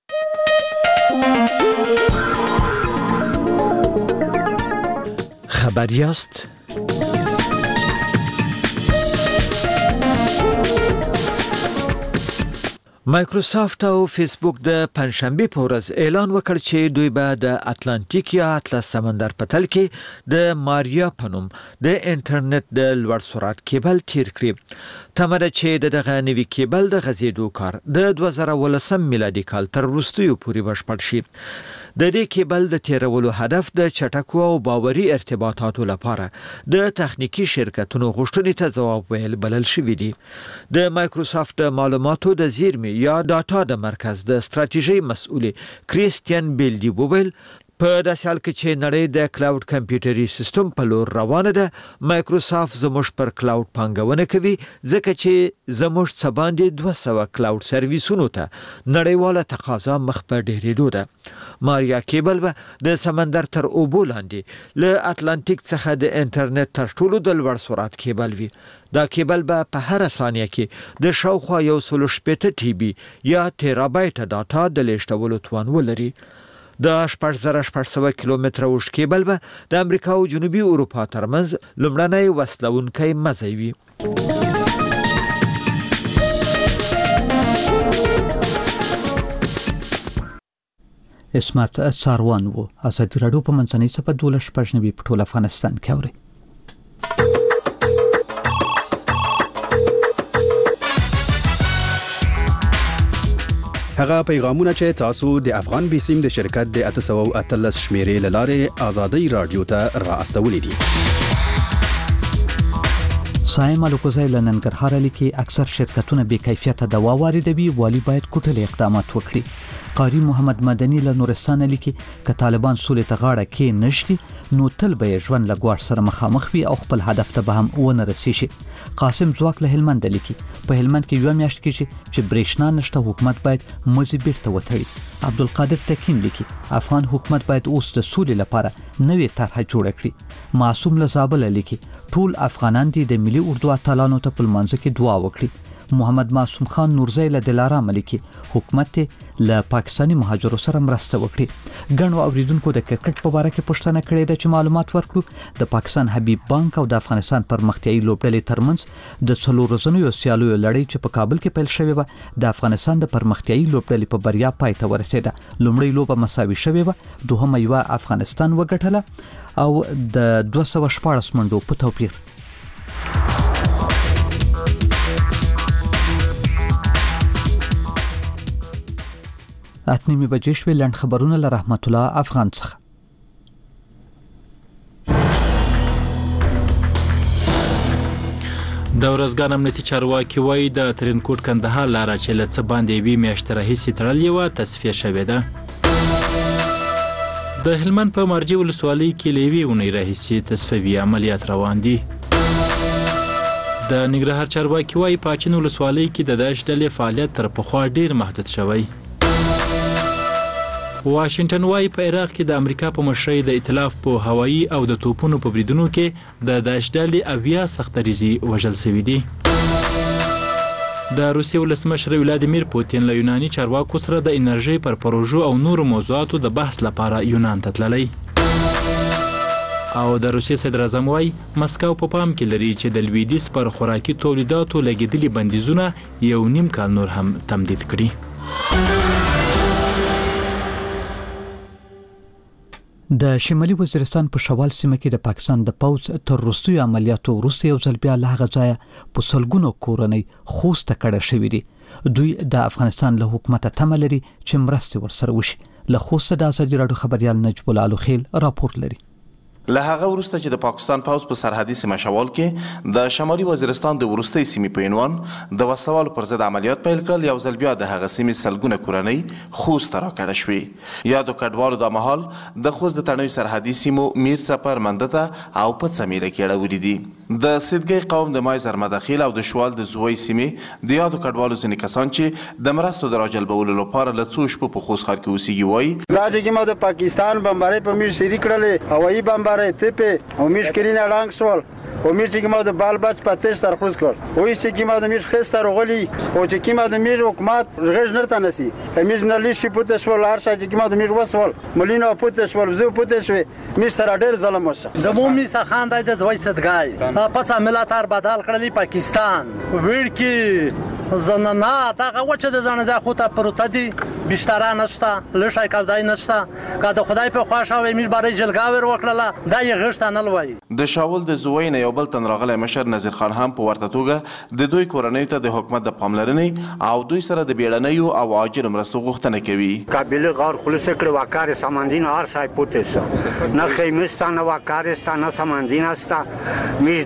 خبریاست مایکروسافت او فیسبوک د پنځشنبه په ورځ اعلان وکړ چې دوی به د اتلانتیک یا اطلس سمندر په تل کې د ماریا په نوم د انټرنیټ د لوړ سرعت کیبل تیر کړي. تمره چې دغه نوي کیبل د غځېدو کار د 2018 میلادي کال تر وروستیو پورې بشپړ شي. د دې کیبل د تیرولو هدف د چټکو او باوري ارتباطاتو لپاره د تخنیکی شرکتونو غوښتنې ته ځواب ویل بلل شوې دي. د مایکروسافت معلوماتو د زیرمې یا ډاټا د مرکز د ستراتیژي مسؤل کریستیان بیلدی وویل په داسې حال کې چې نړۍ د کلاود کمپیوټري سیستم په لور روانه ده، مایکروسافت زموږ پر کلاود پانګونه کوي ځکه چې زموږ څه باندې 200 کلاود سرویسونو ته نړیواله تقاضا مخ په ډیرېدو ده. ماریا کیبل به د سمندر تر اوبو لاندې له اتلانتیک څخه د انټرنیټ تر ټولو د لوړ سرعت کیبل وي. دا کیبل به په هر ثانیه کې د شاوخوا 160 ټي بي یا تیرابایت ډاټا د لیږدولو توان ولري. د 4600 کیلومتره اوږد کیبل به د امریکا او جنوبي اروپا ترمنځ لومړنی وصلونکی مزی وي. اسمت څاروان وو ازادي راډیو په منځنۍ صفحه 12 په ټول افغانستان کې اوري. هغه پیغامونه چې تاسو د افغان بیسیم د شرکت د 813 شمیرې لاره آزادي رادیو ته را استولې دي. سایم الکوزای لننګرهار لیکي اکثر شرکتونه بې کیفیته دوا واردوي، والی باید کوټلې اقدامات وکړي. قاری محمد مدني له نورستان لیکي ک طالبان سولې ته غاړه کې نشدي نو تل به ژوند لګوار سره مخامخ وي او خپل هدف ته به هم ونه رسیږي. قاسم زواک له هلمند لیکي په هلمند کې یو میاشت کې چې برېښنا نشته حکومت باید مزي بیرته وتړي. عبدالقادر تکین لیکي افغان حکومت باید اوس د سولې لپاره نوې طرحه جوړه کړي. معصوم له زابل لیکي ټول افغانان دي د ملي اردو اتلانو ته په منځ کې دعا وکړي. محمد معصوم خان نورزی له دلارام لیکي حکومت له پاکستانی مهاجرو سره مرسته وکړي. ګڼو اوریدونکو د کرکټ په اړه کې پوښتنه کړې ده چې معلومات ورکړو. د پاکستان حبیب بانک او د افغانستان پرمختیایي لوبډلې ترمنځ د 4 ورځنیو سیالیو لړۍ چې په کابل کې پیل شوې و د افغانستان د پرمختیایي لوبډلې په بریا پای ته ورسېده. لومړی لوبه مساوي شوې و، دوهمه یو افغانستان وګټله او د 214 منډو په توپیر. اتنیمه بجې شوې. لنډ خبرونه له رحمت الله افغان څخه. د ورځګان امنیتي چارواکي وایي د ترینکوټ کندهار لاره چې له څه باندې یوې میاشتې راهیسې تړلې وه تصفیه شوې ده. د هلمند په مرجې ولسوالۍ کې له یوې اونۍ راهیسې تصفیوي عملیات روان دي. د ننګرهار چارواکي وایي په اچین ولسوالۍ کې د داعش ډلې فعالیت تر پخوا ډېر محدود شوی. واشنگټن وایي په عراق کې د امریکا په مشرۍ د ائتلاف په هوایي او د توپونو په بریدونو کې د داعش ډلې 80 سختریزي وژل شوي دي. د روسیې ولسمشر ولادیمیر پوتین له یوناني چارواکو سره د انرژۍ پر پروژو او نورو موضوعاتو د بحث لپاره یونان ته تللی. او د روسیې صدر اعظم وایي مسکو په پام کې لري چې د لویدیځ پر خوراکي تولیداتو لګېدلي بندیزونه 1.5 کال نور هم تمدید کړي. د شمالي وزیرستان په شوال سیمه کې د پاکستان د پوځ تر وروستیو عملیاتو وروسته یو ځل بیا له هغه ځایه په سلګونو کورنۍ خوسته کړه شوې دي. دوی د افغانستان له حکومته تمه لري چې مرستې ورسره وشي. له خوسته د ازادي راډیو خبريال نجیب الله الخیل راپور لري. له هغه وروسته چې د پاکستان پوځ په سرحدي سیمه شوال کې د شمالي وزیرستان د وروستۍ سیمې په عنوان د وسلوالو پر ضد عملیات پیل کړل، یو ځل بیا د هغه سیمې سلګونه کورنۍ خوست راکړه شوې. یادو کډوالو د مهال د خوست د تڼیو سرحدي سیمو میر څپر منده او په څمیره کې اړولې دي. د سیدګي قوم د مای زرمداخیل او د شوال د زوی سیمې د یادو کډوالو ځینې کسان چې د مرستو د راجلبولو لپاره له څو شپو په خوست ښار کې اوسېږي وایي دا چې ما د پاکستان بمبارۍ په میر سری کړلې هوایي بمبارۍ تپه او میش کرینا رنگ سوال او میش که ما د بال بچ پاتش تر خوز کړ او چې که ما د میش خستر غلی او چې که ما د میش حکومت غږ نرته نسی میش نلی شي پوت سوال هر شي چې ما د میش وسول ملینا پوت سوال زو پوت شوی میش تر ډیر ظلم وشه زمو می سخان د زوی صدګای پس ملاتار بدل کړلی پاکستان ویر کی زنانا تا وچه د زنه خو ته پروت دي بشتاره نشته لشای کاودای نشته که د خدای په خواشه او میش برای جلګاور وکړه دا یې غشت نه لوي. د شاول د زوی نه یو بل تن راغلی مشر نذیر خان هم په ورته توګه د دوی کورنۍ ته د حکومت د پاملرنې او دوی سره د بیړنیو او عاجل مرستو غوښتنه کوي. قابل غار خلاص کړ وکړ سمندین هر شای پوتس نه خیمستان وکړستان سمندین است میش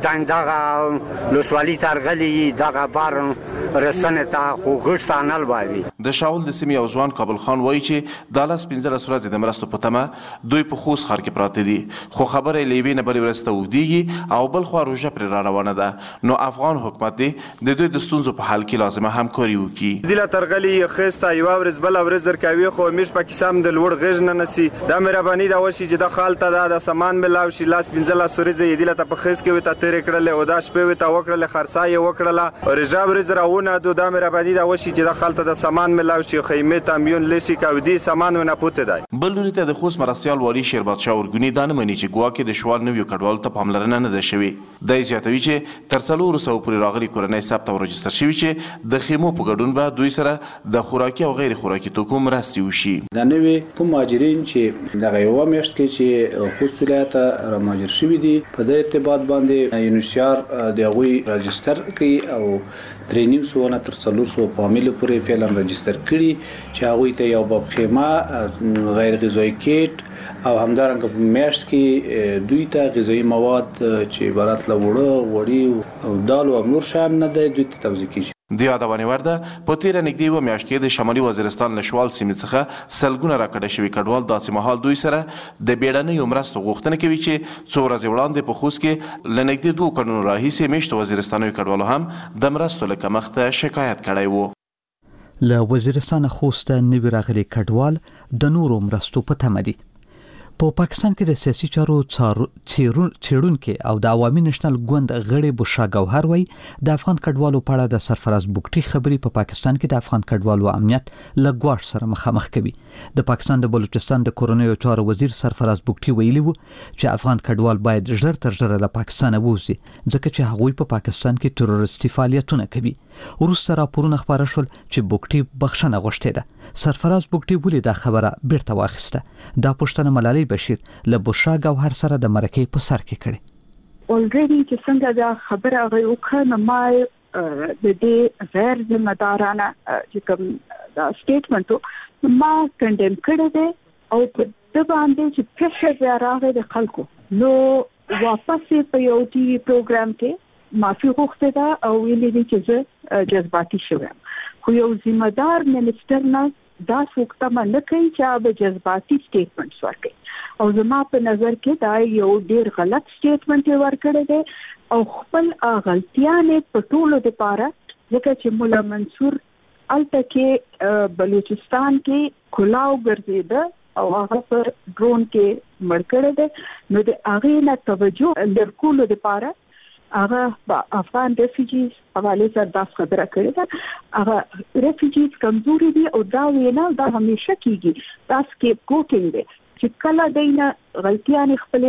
دنده لوسوالی ترغلی دغه بار رسنه تا خو غشت نه لوي. د شاول د سیمې او ځوان کابل خان وایي چې د لاس 15 ورځې د مرستو په تمه دوی په خوست ښار کې پراته دي، خو خبره یې له یوې نه بلې ورځ ته اوږدېږي او بل خوا روژه پرې را روانه ده. نو افغان حکومت دی د دوی د ستونزو په حل کې لازمه همکاري وکړي. دله ترغلي خسته یو ورځ بل ورځ درکوي خو میش پاکستان د لوړ غږ نه نسی د مهرباني دا وشي چې د خالته د سامان ملاو شي لاس 15 ورځې دله ته په خس کې وته تیر کړل او دا شپه وته وکړل خرڅای وکړل رجاب ورځ راونه د مهرباني دا وشي چې د خالته د سامان ملاو شي خیمه تامیون لشي کاودي سامان نه پوت دی. بل لوري ته د خوست مرستيال والی شیربات شاه ورګونی دا نه مني چې ګواکې د شوال نویو کډوالو ته پاملرنه نه ده شوې. دا زیاتوي چې تر 300 پورې راغلي کورنۍ ثبت او رجستر شوي چې د خیمو په ګډون به دوی سره د خوراکي او غیر خوراکي توکو مرستې وشي. د نوې کوم مهاجرین چې دغه یو میاشت کې چې خوست ولایت را مهاجر شوي دي په د ارتباط باندې یونیسیار د هغوی رجستر کوي او 300 نه تر 400 فامیل پورې فعلا رجستر کړي چې هغوی ته یو باب خیمه غیر غذایی کیټ او همدارنګه په میاشت کې دوی ته غذایی مواد چې عبارت له وړي او دال او نور شیان نه دی دوی ته توزیع کیږي. د یادونې وړ ده په تیره نږدې یوه میاشت کې د شمالي وزیرستان له شوال سیمې څخه سلګونه راکړه شوي کډوال داسې مهال دوی سره د بیړنیو مرستو غوښتنه کوي چې څو ورځې وړاندې په خوست کې له نږدې 2 کلونو راهیسې میشتو وزیرستانوي کډوالو هم د مرستو له کمښته شکایت کړی و. له وزیرستان خوست نوي راغلي کډوال د نورو مرستو په تمه دي. په پاکستان کې د سیاسي چارو څېړونکو او د عوامي نېشنل ګوند غړي بشرا ګوهر وایي د افغان کډوالو په اړه د سرفراز بوګټي خبري په پاکستان کې د افغان کډوالو امنیت لګواښ سره مخامخ کوي. د پاکستان د بلوچستان د کورنیو چارو وزیر سرفراز بوګټي ویلي وو چې افغان کډوال باید ژر تر ژره له پاکستان ووځي ځکه چې هغوی په پاکستان کې تروریستي فعالیتونه کوي. وروسته راپورونه خبره شول چې بوګټي بخښنه غوښتې ده. سرفراز بوګټي ولې دا خبره بیرته واخیسته؟ دا پوښتنه ملالۍ بشیر له بشرا ګوهر سره د مرکې په سر کې کړې. اولریډي چې څنګه دا خبره غوښ وکړه ما د دې غیر ذمہ دارانه چې کوم دا سټیټمنټ ما کندم کړی دی او په د باندې چې پرشر راغی د خلکو نو واپس په یو ټي وي پروګرام کې معافي غوښته ده او ویلي دي چې زه جذباتي شوم. خو یو ذمہ دار منسټر نه دا څوک ته نه کوي چې به جذباتي سټیټمنټس ورکړي او زما په نظر کې دا یو ډیر غلط سټیټمنټ ورکړی دی او خپل غلطیانې په ټولو لپاره ځکه چې مولا منصور الته کې بلوچستان کې کلاو ګرځیده او هغه پر ډرون کې مړ کړی دی نو د هغې نه توجه لرکولو لپاره هغه افغان ریفیوجیز حواله سره دا خبره کړې ده. هغه ریفیوجیز کمزوري دي او دا وینا دا همیشه کیږي دا سکیپ ګوټینګ دی چې کله دینه غلطیاں خپل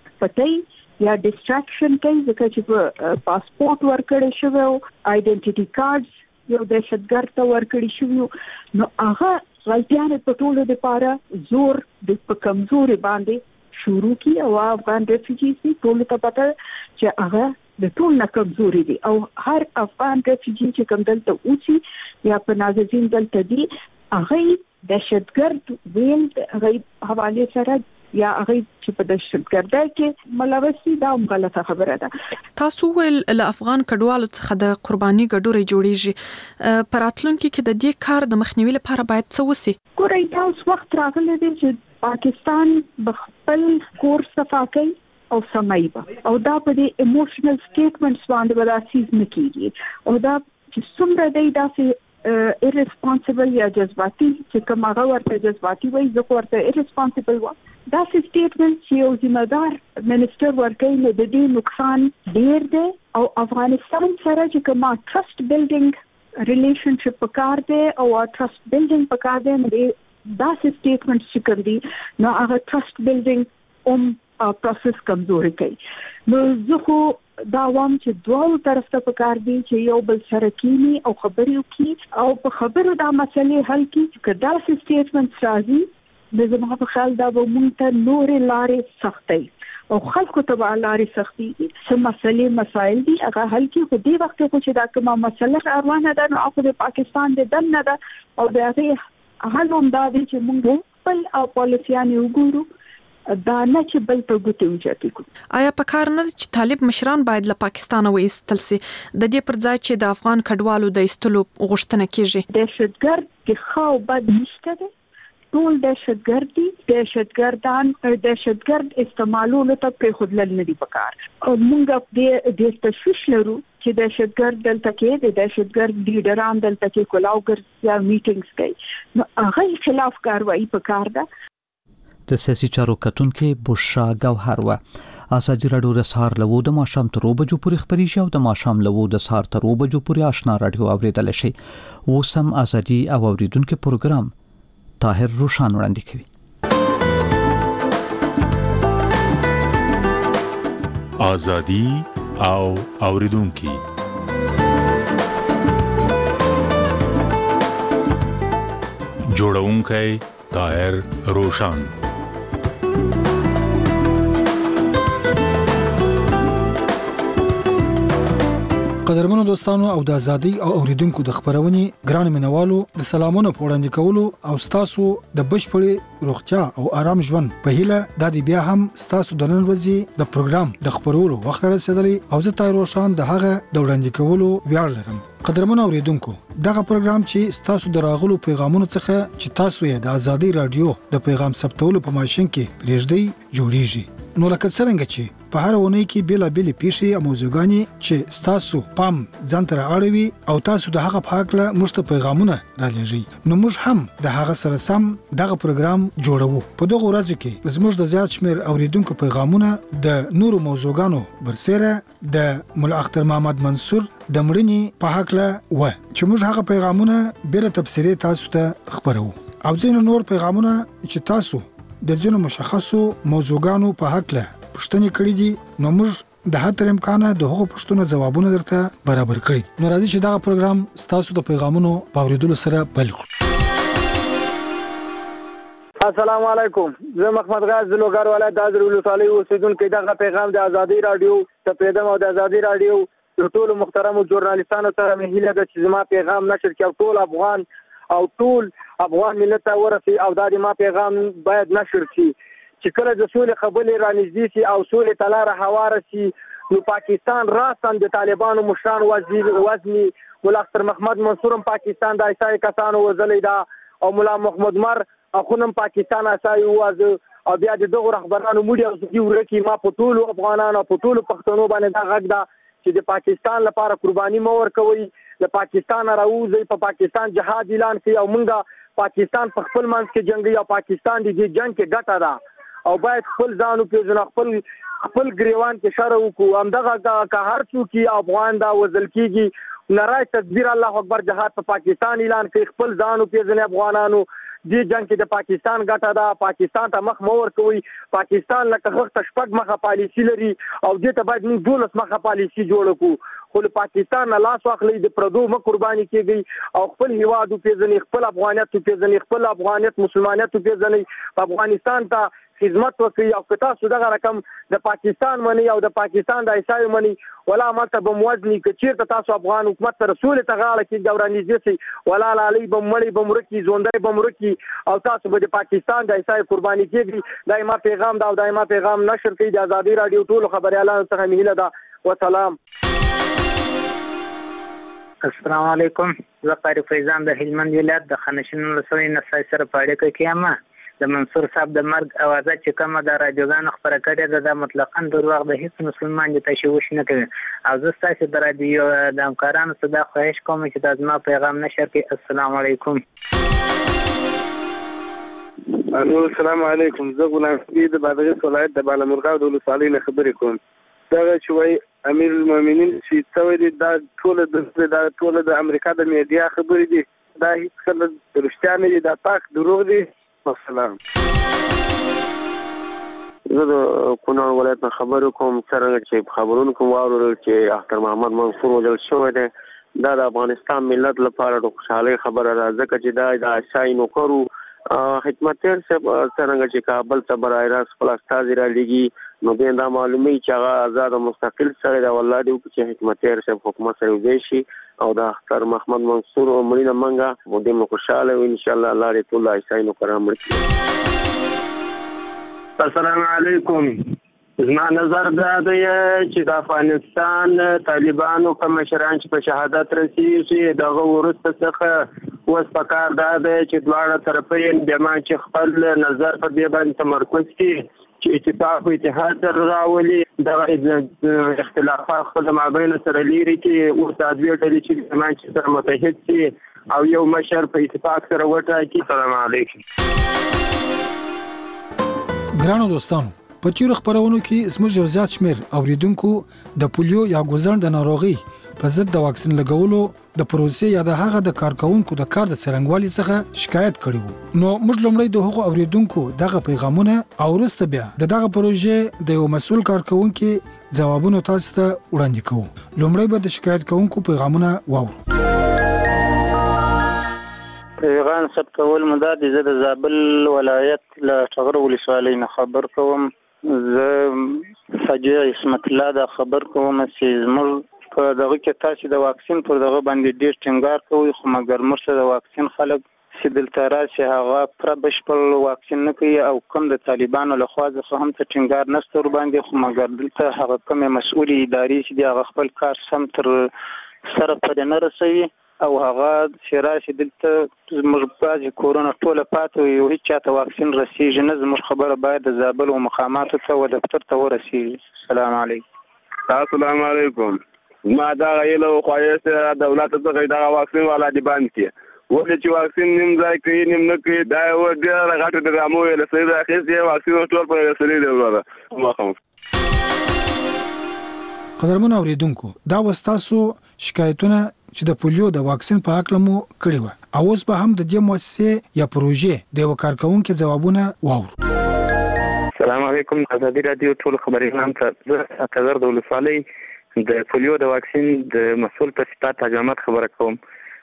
پټي یا ډیسټراکشن کوي ځکه چې پاسپورت ورکړی شوی او آیډنټیټي کارډز یو دهشتګرد ته ورکړی شوی نو هغه غلطیاں په ټولو لپاره زور د کمزوري باندې شروع کی او افغان ریفیوجیز دي ټول ته پته چې هغه د ټول نه کمزوري دي او هر افغان ریفیوجی چې کوم دلته اوسي یا په نازنین دلته دي هغه دهشتګرد ویل هغه حواله سره یا هغه چې په دهشتګردۍ کې ملوثي دا غلطه خبره ده. تاسو ول له افغان کډوالو څخه د قرباني ګډوري جوړیږي پراتلونکو کې د دې کار د مخنیوي لپاره باید څه وسی؟ ګورئ دا اوس وخت راغلی دی چې پاکستان بخپل کور صفا کوي او سمایبه او دا په دې ایموشنل سټیټمنټس باندې ولاسیز نه کیږي او دا چې څومره دی دا irresponsible یا جذباتي چې کوم هغه ورته جذباتي وایي زه ورته irresponsible و دا سټیټمنټ چې یو ذمہ دار منسټر ورکوي نو د دې نقصان ډیر دی او افغانستان سره چې کوم ټرست بیلډینګ ریلیشنشپ پکار دی او ټرست بیلډینګ پکار دی نو دا سټیټمنټ چې کوم دي نو هغه ټرست بیلډینګ پروسس کمزوري کوي. نو زه خو دا وام چې دوه طرف ته پکار دي چې یو بل سره کینی او خبرې وکړي او په خبرو دا مسلې حل کړي که دا سټیټمنټ راځي د زما په خیال دا به مونږ ته نورې لارې سختي او خلکو ته به لارې سختي څه مسلې مسایل دي هغه حل کړي خو دې وخت کې چې دا کومه مسله روانه ده نو هغه د پاکستان د دن نه ده او د هغه حل هم دا دی چې مونږ خپل پالیسیانې وګورو دا نه چې بل ته ګوتې وچتې کړو. آیا په کار نه چې طالب مشران باید له پاکستان وایستل سي د دې پر ځای چې د افغان کډوالو د ایستلو غوښتنه کیږي؟ دهشتګرد کې خو بد نشته ده ټول دهشتګرد دي دهشتګردان دهشتګرد استعمالولو ته په خودلل نه دي پکار او موږ د تشویش لرو چې دهشتګرد دلته کې د دهشتګرد لیډران دلته کې کولاوګر یا میټینګز کوي نو هغه خلاف کاروایی پکار ده. د سیاسي چارو کتونکو بشرا ګوهر و ازادي رادیو د سهار له د ماښام تر 2 بجو پورې خبري شي او د ماښام له د سهار تر 2 بجو پورې آشنا رادیو اوریدل شي. وسم ازادي او اوریدونکو پروګرام طاهر روشان وړاندې کوي. ازادي او اوریدونکو جوړونکي طاهر روشان. قدرمنو دوستانو او د ازادي او اوریدونکو د خبرونې ګران منوالو د سلامونو په وړاندې کولو او تاسو د بشپړې روغتیا او آرام ژوند په هیله د دې بیا هم تاسو د نن ورځې د پروګرام د خبرولو وخت رسیدلی او زه طاهر روشان د هغه د وړاندې کولو ویاړ لرم. قدرمنو اوریدونکو دغه پروګرام چې تاسو د راغلو پیغامونو څخه چې تاسو یې د ازادي رادیو د پیغام ثبتولو په ماشين کې پریږدي جوړیږي. نو لکه څنګه چې په هر ونې کې بیلابېلې پیښې او موضوعګانې چې ستاسو پام ځان ته رااړوي او تاسو د هغه په هکله موږ ته پیغامونه رالېږئ، نو موږ هم د هغه سره سم دغه پروګرام جوړوو. په دغه ورځو کې زموږ د زیات شمېر اوریدونکو پیغامونه د نورو موضوعګانو برسېره د ملا اختر محمد منصور د مړینې په هکله و چې موږ هغه پیغامونه بیره تفسیري تاسو ته خبرو او ځینې نور پیغامونه چې تاسو د ځینو مشخصو موضوعګانو په هکله پوښتنې کړې دي، نو موږ د هر امکانه د هغو پوښتنو ځوابونه درته برابر کړي. نو راځي چې دا پروګرام ستاسو د پیغامونو په اورېدلو سره پیل کړو. السلام علیکم، زه محمد غاز لوګر ولایت د ازرې ولسوالۍ اوسیدونکی. دغه پیغام د ازادي رادیو ته پیدم او د ازادي رادیو د ټولو محترمو ژورنالیستانو سره مې هیله ده چې زما پیغام نشر کړي او ټول افغان او ټول افغان ملت ته ورسي او دا د ما پیغام باید نشر شي چې کله د سولې خبرې رانږدې شي او سولې ته لاره هواره شي، نو پاکستان راستن د طالبانو مشران وزني ملا اختر محمد منصور پاکستان د ایسای کسانو وزلی دا او ملا محمد مر اخونم پاکستان ایسای وز او بیا د دغه رهبرانو موډي او زګي ورکی ما په ټولو افغانانو په ټولو پښتنو باندې دا غږ دا چې د پاکستان لپاره قرباني مو ورکوي، د پاکستان راوځي، په پاکستان جهاد اعلان کوي او مونږه پاکستان په خپل منځ کې جنگي او پاکستان د دې جنگ کې ګټه ده او باید خپل ځانو پیژنو، خپل ګریوان کې شر وکړو. همدغه که هر څوک افغان دا وزل کیږي نارای تدبیر الله اکبر جهاد په پاکستان اعلان کوي، خپل ځانو پیژنې افغانانو دې جنگ کې د پاکستان ګټه ده، پاکستان ته مخ مور کوي. پاکستان لکه وخت شپږ مخه پالیسی لري او دې ته باید موږ 12 مخه پالیسی جوړ کړو. خو پاکستان نه لاس واخلي د پردو م قرباني کیږي او خپل هیواد پیژني، خپل افغانیت پیژني، خپل افغانیت مسلمانیت پیژني، افغانستان ته خدمت وکړي. او که تاسو دغه رقم د پاکستان منی او د پاکستان د ایسای منی ولا ماته بموزنی که چیرته تاسو افغان حکومت سره سولې ته غاړه کې دورانیزي سي ولا لالی بمړی بمرکی زوندای بمرکی او تاسو به د پاکستان د ایسای قرباني کیږي. دایما پیغام دا او دایما پیغام نشر کوي د ازادي رادیو ټول خبريالانو څخه مهیله ده. وسلام. السلام علیکم، زه قاری فیضان د هلمند ولایت د خانشین ولسوالۍ نسای سره په اړیکه کې یم. د منصور صاحب د مرګ اوازه چې کومه د رادیوګانو خبره کړې ده دا مطلقاً دروغ ده، هیڅ مسلمان د تشویش نه کوي او زه ستاسو د رادیو د همکارانو څخه دا خواهش کوم چې دا زما پیغام نشر کړي. السلام علیکم. السلام علیکم، زه غلام حمید د بادغیس ولایت د بالامرغه د ولسوالۍ نه خبرې کوم. دا چې وای امیر المؤمنین چې څوې دا ټول د امریکا د میډیا خبرې دي، دا هیڅ کله رښتیا نه دي، دا پاک دروغ دي. السلام. زه د کونړ ولایت نه خبرې کوم. څرنګه چې خبرونه کوم واورل چې اختر محمد منصور وژل شوی دی، دا د افغانستان ملت لپاره د خوشحالۍ خبره ده، ځکه چې دا د عیسائی نوکرو حکمتیار صاحب څرنګه چې کابل ته برای راست خپل استازي را لېږي، نو بیا دا معلومي چې هغه آزاد او مستقل سړی دی. والله دې وکړي چې حکمتیار صاحب حکومت سره یوځای شي او د اختر محمد منصور مړینه منګه مو دې خوشحاله وي انشاءالله. الله دې ټول عیسائی نوکران مړ کړي. السلام علیکم. زما نظر دا دی چې د افغانستان طالبانو کوم مشران چې په شهادت رسیږي دغه وروسته څخه اوس پکار دا دی چې دواړه طرفین بیا چې خپل نظر په دې باندې تمرکز کړي چې اتفاق او اتحاد سره راولي، دغه اختلافات خپل مابین سره لري کې اوس د دوی ډلې چې سره متحد شي او یو مشر په اتفاق سره وټاکي. السلام علیکم. ګرانو دوستانو، په تیرو خبرونو کې زموږ یو زیات شمېر اوریدونکو د پولیو یا ګوزن د ناروغي په ضد د واکسین لګولو د پروسې یا د هغه د کارکونکو د کار د څرنګوالي څخه شکایت کړي وو. نو موږ لومړی د هغو اوریدونکو دغه پیغامونه او وروسته بیا دغه پروژې د یو مسؤل کارکونکو ځوابونه تاسو ته وړاندې کوو. لومړی به د شکایت کوونکو پیغامونه واورو. پیغام ثبتول مدد زه د زابل ولایت له ټغر ولسوالۍ نه خبر کوم. زه حاجي عصمت الله دا خبر کوم چې زموږ په دغه کې تاسو د واکسین پر دغه باندې ډیر ټینګار کوي، خو مګر مرسته د واکسین خلک چې دلته راشي هغه پر بشپړ واکسین نه کوي او کوم د طالبانو لخوا څخه هم ته ټینګار نشته ور باندې، خو مګر دلته هغه کوم مسؤل اداري چې هغه خپل کار سم تر سره پرې نه رسوي او هغه چې راشي دلته زموږ بعضې کورونه ټوله پاتې وي او هېڅ چاته واکسین رسېږي نه. زموږ خبره باید د زابل و مقاماتو ته و دفتر ته ورسېږي. السلام علیکم. السلام علیکم. ما دغه هیله وخوایسته دولت څخه دغه واکسین والا دې بند کړي. ولې چې واکسین نیم ځای کوي نیم نه کوي دا یو ډېره غټه ډرامه ویله سړي د اخیستې واکسین ټول په رسېدلی دی وروره. قدرمن اوریدونکو دا وستاسو شکایتونه چې د پولیو د واکسین په حق لمو کړی و او اوس به هم د دې مؤسسې یا پروژې د وکارکونکو ځوابونه واورو. السلام علیکم. ازادي رادیو ټول خبريالان ته اعتذار د ولسوالۍ د پولیو د واکسین د مسؤل په صفت حجامت خبره کوم.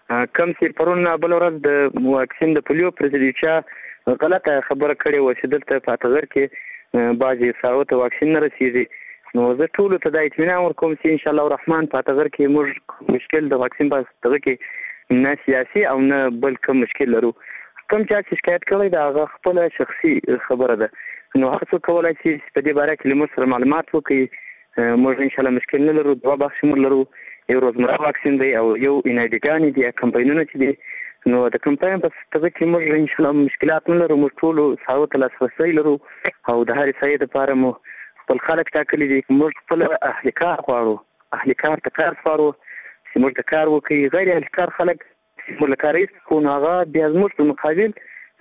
کم چې پرون بل ورځ د واکسین د پولیو پرېزیدنټ غلطه خبره کړې و چې دلته په اعتذار کې بعضې ساحو ته واکسین نه رسېږي. نو زه ټولو ته دا اطمینان ورکوم چې انشاءالله الرحمن په اعتذار کې موږ مشکل د واکسین په دغه کې نه سیاسي او نه بل کوم مشکل لرو. کوم چې شکایت کړی د هغه خپله شخصي خبره ده. نو هر څوک کولی شي په دې باره کې له موږ سره معلومات وکړي. موږ انشاءالله مشکل نه لرو. 2 بخش موږ لرو. یو روزمره واکسین دی او یو انایډګانې دي یا کمپاینونه چې دي. نو د کمپاین په دغه کې موږ انشاءالله مشکلات نه لرو. موږ ټولو ساحو ته لاسرسی لرو او د هرې ساحې دپاره مو خپل خلک ټاکلي دي. موږ خپل اهل کار غواړو. اهل کار ته کار سپارو چې موږ ته کار وکړي. غیر اهل کار خلک چې موږ له کار ایستو نو هغه بیا زموږ په مقابل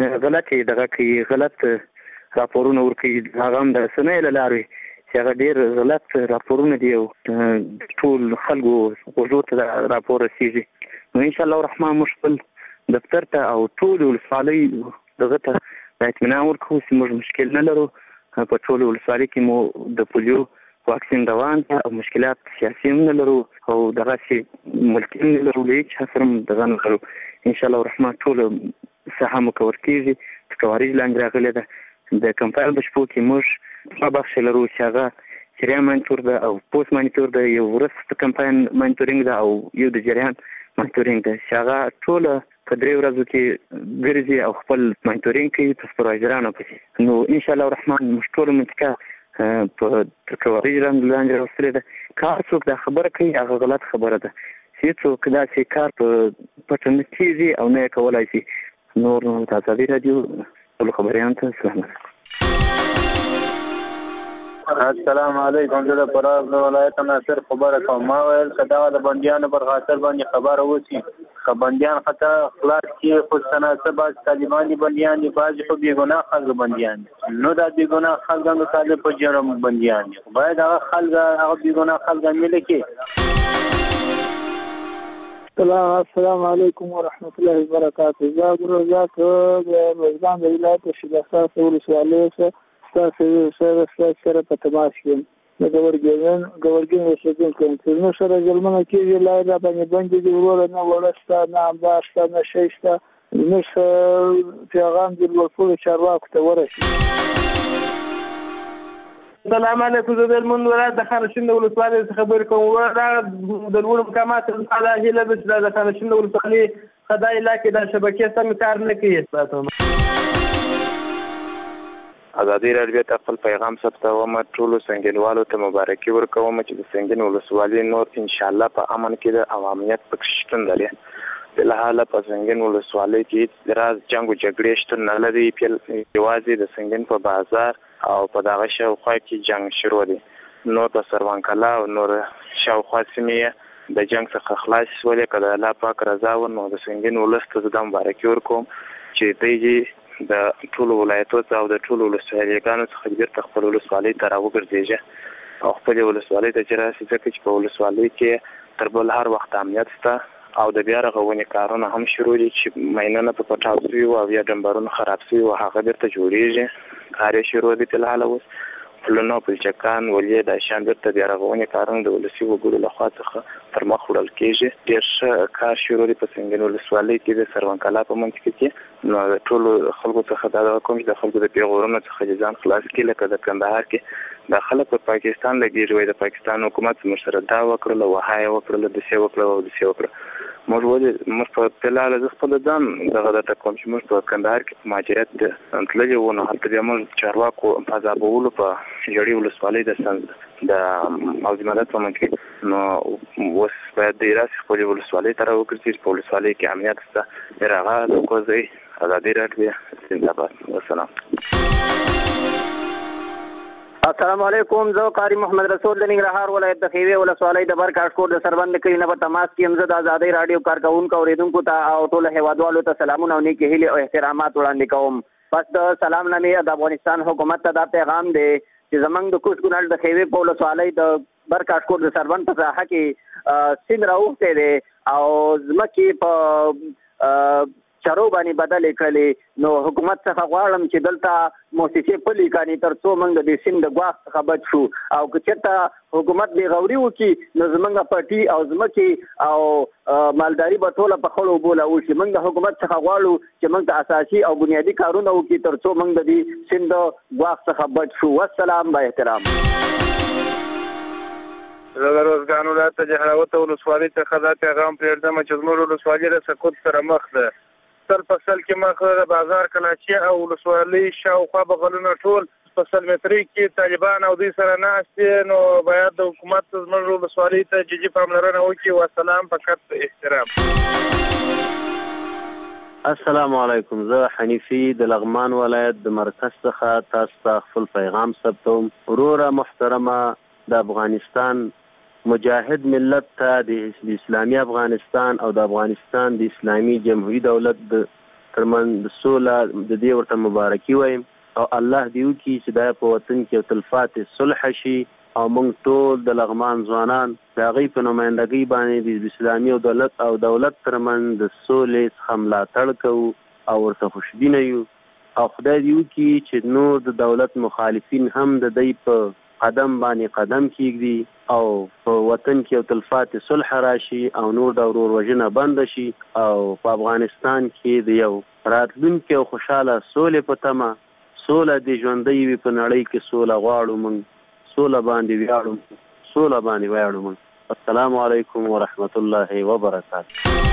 غلطې دغه کوي، غلط راپورونه ورکوي. هغه هم د رسنیو له لارې چې هغه ډېر غلط راپورونه دي او ټول خلکو غوږو ته راپور رسېږي. نو انشاءالله الرحمن موږ خپل دفتر ته او ټول ولسوالۍ دغه ته دا اطمینان ورکوو چې موږ مشکل نه لرو. په ټول ولسوالۍ کې مو د پولیو واکسین روان ده او مشکلات سیاسي هم نه لرو او دغسې ملکي هم نه لرو. له هېچ چا سره هم دغه نه لرو. انشاءالله الرحمن ټوله ساحه مو کور کېږي. تکوارج لاندې راغلې ده. د کمپاین په شپو کې موږ 2 بخشه لرو چې هغه جریان مانیټور ده او پوسټ مانیټور ده. یو وروسته کمپاین مانیټورینګ ده او یو د جریان مانیټورینګ ده چې هغه ټوله په 3 ورځو کې ګرځي او خپل مانیټورینګ کوي په سپروایزرانو پسې. نو انشاءالله الرحمن موږ ټوله منطقه په تکوارج لاندې راوستلې ده. که هر څوک دا خبره کوي هغه غلط خبره ده. چې څوک داسې کار په پټه نه کېږي او نه یې کولی شي. نور نو د ازادي رادیو ټولو خبریانو ته سلام علیکم. السلام علیکم. زه د فراغ د ولایت ناصر خبره کوم. ما ویل که دغه د بندیانو پر خاطر باندې خبره وشي که بندیان خطا خلاص کړي خو تناسب بعض طالبان دي بندیان دي، بعضې خو بېګناه خلک بندیان دي. نو دا بېګناه خلک هم د طالب په جرم بندیان دي. باید هغه خلک هغه بېګناه خلک حمله کړي. السلام علیکم ورحمت الله وبرکاته. زه عبدالرزاق د روزګان د ولایت شیداساس ولسوالۍ څخه ستاسو سره په تماس یم. د ګورګین اوسېدونکی یم. چې زموږ سره ظلمونه کېږي لارې را باندې بندې دي وروره، نه وړه شته نه امبار شته نه شی شته. زموږ پیغام د لوړپوړو چارواکو ته ورسېږي. السلام علیکم. زه د هلمند ولایت د خانشین د ولسوالۍ څخه خبرې کوم. د لوړو مقاماتو دا هیله ده چې د خانشین د ولسوالۍ دا علاقې دا شبکې سمې کار نه کوي. ازادي رادیو ته خپل پیغام ثبتوم. ټولو سنګینوالو ته مبارکي ورکوم چې د سنګین ولسوالۍ نور انشاءالله په امن کې د عوامیت پکې شتون لري. فلحال په سنګین ولسوالۍ کې راز جنګ او جګړې شتون نه لري. یوازې د سنګین په بازار او په دغه شاوخوا کې جنګ شروع دی. نور په سروانکلا او نور شاوخوا سیمې د جنګ څخه خلاص شولې. که د الله پاک رضا و نو د سنګین ولس ته زه مبارکي ورکوم چې دوی د ټولو ولایتو څخه او د ټولو ولسوالیګانو څخه بیرته خپل ولسوالۍ ته راوګرځېږي او خپلې ولسوالۍ ته چې راشي، ځکه چې په ولسوالۍ کې تر بل هر وخت امنیت شته او د بیا رغونې کارونه هم شروع دي چې ماینونه په پټاو شوي وو او یا ډمبرونه خراب شوي وو، هغه بیرته جوړېږي. کار یې شروع دي فلحال اوس. پلونه، پلچکان، ولیې دا شیان بیرته بیا رغونې کارونه د ولسي وګړو لخوا څخه پر مخ وړل کېږي. ډېر ښه کار شروع دی په سنګین ولسوالۍ کې د سروانکلا په منطقه کې. نو د ټولو خلکو څخه دا دعا کوم چې د خلکو د پیغورونو څخه دې ځان خلاص کړي. لکه د کندهار کې دا خلک په پاکستان لګېږي، وایي د پاکستان حکومت موږ سره دا وکړله، وها یې وکړله، دسې وکړه او دسې وکړه. موږ په فلحال زه خپل ځان دغه درته کوم چې موږ په کندهار کې په مهاجرت تللي وو، نو هلته بیا موږ چارواکو په عذابولو په ژړۍ ولسوالۍ د د حوض مدد په منځ نو اوس باید د راس خپل ولسوالۍ ته راوګرځي په ولسوالۍ کې امنیت شته راغله د کوزي ازادي راډیو زنده‌باد. والسلام. السلام علیکم. زه قاری محمد رسول د ننګرهار ولایت د خیوه ولسوالۍ د برکاشکور د سربند کلی نه په تماس کې هم زه د ازادي راډیو کارکونکو اوریدونکو ته او ټول هیوادوالو ته سلامونه او نیکی هیلې او احترامات وړاندې کوم. پس د سلام نامې د افغانستان حکومت ته دا پیغام دی چې زمنګ د کوټ ګونل د خیوه په ولسوالۍ د برکاشکور د سربند په ساحه کې سیند راوخته دی او زمکې په چارو باندې بدل کړلې نو حکومت څخه غواړم چې دلته موسسې پلي کاني تر څو موږ د سیند د غواخ څخه بچ شو او که چېرته حکومت بې غوري وکړي نو زموږ پټي او ځمکې او مالداري به ټوله په خړو اوبو لاوشي. موږ د حکومت څخه غواړو چې موږ ته اساسي او بنیادي کارونه وکړي تر څو موږ د دې سیند د غواخ څخه بچ شو. والسلام. با احترام. زه د روزګان ولایت د جهراوت ولسوالۍ څخه دا پیغام پرېږدم چې زموږ ولسوالۍ د سقوط سره مخ ده. سل په سل کې مخ د بازار کلاچي او ولسوالۍ شاوخوا بغلونه ټول په سل متري کې طالبان او دوی سره ناست دي نو باید د حکومت زموږ ولسوالۍ ته جدي پاملرنه وکړي. والسلام. فقط احترام. السلام علیکم. زه حنیفي د لغمان ولایت د مرکز څخه تاسو ته خپل پیغام ثبتوم. وروره محترمه د افغانستان مجاهد ملت ته د اسلامي افغانستان او د افغانستان د اسلامي جمهوریت دولت د ترمن د سوله د دې ورته مبارکي وایم او الله دې وکړي چې دا په وطن کې تلفات صلح شي او موږ ټول د لغمان ځوانان د هغې په نمایندګۍ باندې د اسلامي او دولت ترمن د سولې څخه ملاتړ کوو او ورته خوشبینه یو او خدای دې وکړي چې نور د دولت مخالفین هم د دې په قدم باندې قدم کېږدي او په وطن کې یو تلفات صلح راشي او نور د ورور وژنه بند شي او په افغانستان کې د یو راتلونکي او خوشاله سولې په تمه سوله د ژوندۍ وي په نړۍ کې سوله غواړو موږ سوله باندې ویاړو موږ. السلام علیکم ورحمت الله وبرکاته.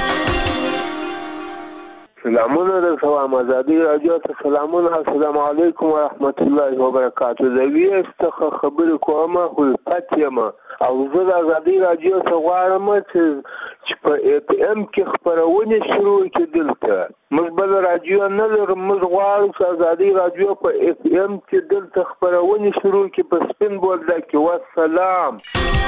سلامونه د سلام ازادي راډیو ته سلامونه. السلام علیکم ورحمت الله وبرکاته. زه ویس څخه خبرې کوم خو پات یم او زه د ازادي راډیو څخه غواړم چې په اف ام کې خبرونه شروع کړي. دلته موږ بل راډیو نه لرو. موږ غواړو چې ازادي راډیو په اف ام کې دلته خبرونه شروع کړي په سپین بولډ کې. والسلام.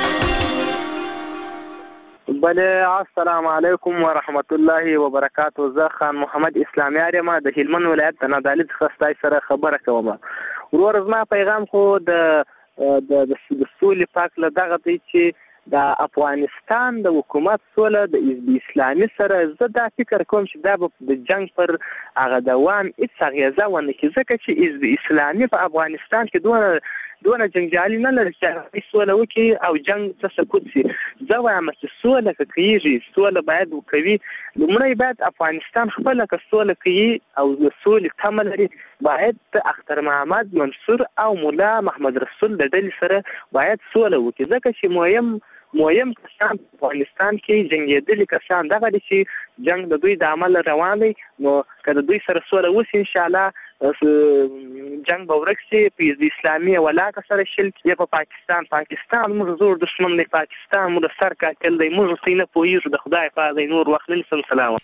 بله. السلام علیکم ورحمت الله وبرکاته. زه خان محمد اسلامي یم د هلمند ولایت د نادعلي څخه ستاسو سره خبره کوم. ورور زما پیغام خو د سولې پاک له دغه دی چې د افغانستان د حکومت سوله د اسلامي سره زه دا فکر کوم چې دا به د جنگ پر هغه دوام هیڅ اغیزه ونه کړي ځکه چې حزب اسلامي په افغانستان کې دونه جنګجالي نه لري چې سوله وکړي او جنگ ته سقوط شي. زه وایم چې سوله که کېږي سوله باید وکوي. لومړی باید افغانستان خپله که سوله کوي او د سولې تمه لري باید د اختر محمد منصور او مولا محمد رسول د ډلې سره باید سوله وکړي ځکه چې مهم کسان په افغانستان کې جنګېدلي کسان دغه دي چې جنگ د دوی د عمل روان دی. نو که د دوی سره سوله وشي انشاءالله جنگ به ورک شي. په حزب اسلامي ولاکه سره شل یا په پاکستان موږ زور دشمن دی. پاکستان موږ د سر قاتل دی. موږ ورته نه پوهېږو. د خدای په دی نور وخت نه سلام.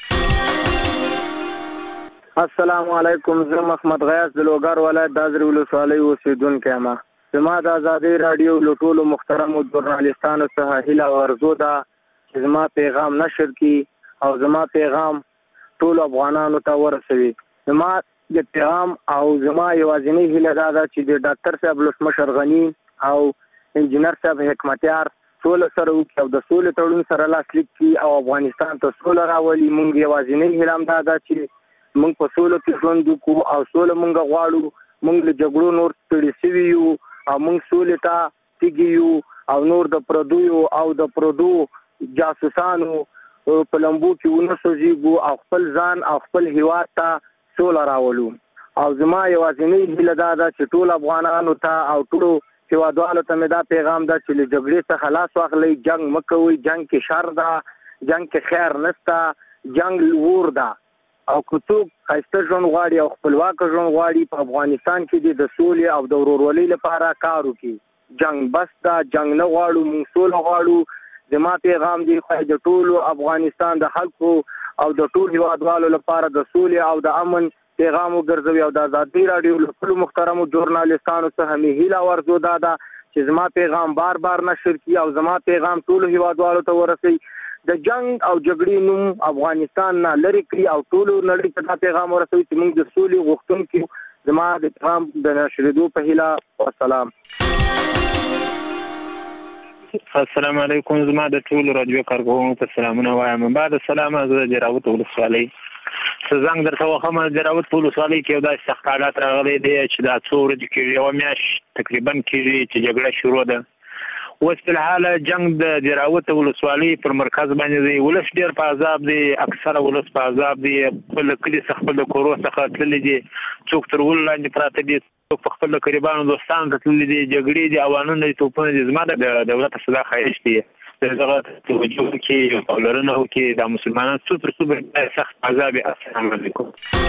السلام علیکم. زه محمد غیاث د لوګر ولایت د ازرې ولسوالۍ اوسېدونکی یم. زما د ازادي راډیو له ټولو محترمو ژورنالستانو څخه هیله او ارزو ده چې زما پیغام نشر کړي او زما پیغام ټولو افغانانو ته ورسوي. زما د پیغام او زما یوازینۍ هیله دا ده چې د ډاکټر صاحب ولسمشر غني او انجینر صاحب حکمتیار سوله سره وکړي او د سولې تړون سره لاسلیک کړي او افغانستان ته سوله راولي. موږ یوازینۍ هیله همدا ده چې موږ په سوله کې ژوند وکړو او سوله موږ غواړو. موږ له جګړو نور ستړي شوي یو او موږ سولې ته تږي یو او نور د پردیو او د پردو جاسوسانو په لمبو کې ونه سوځېږو او خپل ځان او خپل هیواد ته سوله راولو. او زما یوازینۍ هیله دا ده چې ټول افغانانو ته او ټولو هیوادوالو ته مې دا پیغام ده چې له جګړې څخه خلاص واخلئ. جنګ مه کوئ. جنګ کې شر ده. جنګ کې خیر نشته. جنګ ور ده او که څوک ښایسته ژوند غواړي او خپلواکه ژوند غواړي په افغانستان کې د سولې او د ورورولۍ لپاره کار وکړي. جنگ بس دا جنگ نه غواړو موږ سوله غواړو زما پیغام دی خو د ټولو افغانستان د خلکو او د ټول هیوادوالو لپاره د سولې او د امن پیغام وګرځوي او د ازادي رادیو له ټولو محترمو ژورنالستانو څخه مې هیله ورزو دا چې زما پیغام بار نشر کړي او زما پیغام ټولو هیوادوالو ته ورسوي د جنگ او جګړې نوم افغانستان نه لري کړي او ټولو نړۍ ته دا پیغام ورسوي چې موږ د سولې غوښتونکو زما د پیغام د نشریدو په هیله والسلام. السلام علیکم زما د ټولو رادیو کارکونکو ته سلامونه وایم. بعد سلام از جراوت ولسوالۍ زنګ درته وخم جراوت ولسوالۍ کې دا سخت حالات راغلي دي چې دا څو ورځې کې یو میاشت تقریبا کېږي چې جګړه شروع ده. اوس په حال جنگ د جراوت ولسوالۍ پر مرکز باندې دی ولس ډیر په عذاب دی اکثره ولس په عذاب دی خپل کلی څخه خپل کورو څخه تللی دي څوک تر ول لاندې پراته دي څوک خپل قریبانو دوستانو ته تللی دي جګړې دي اوانونه دي توپونه دي زما د دولت صدا خایش دي دغه توجه کې او لرنه کې د مسلمانانو څو پر سخت عذاب. السلام علیکم.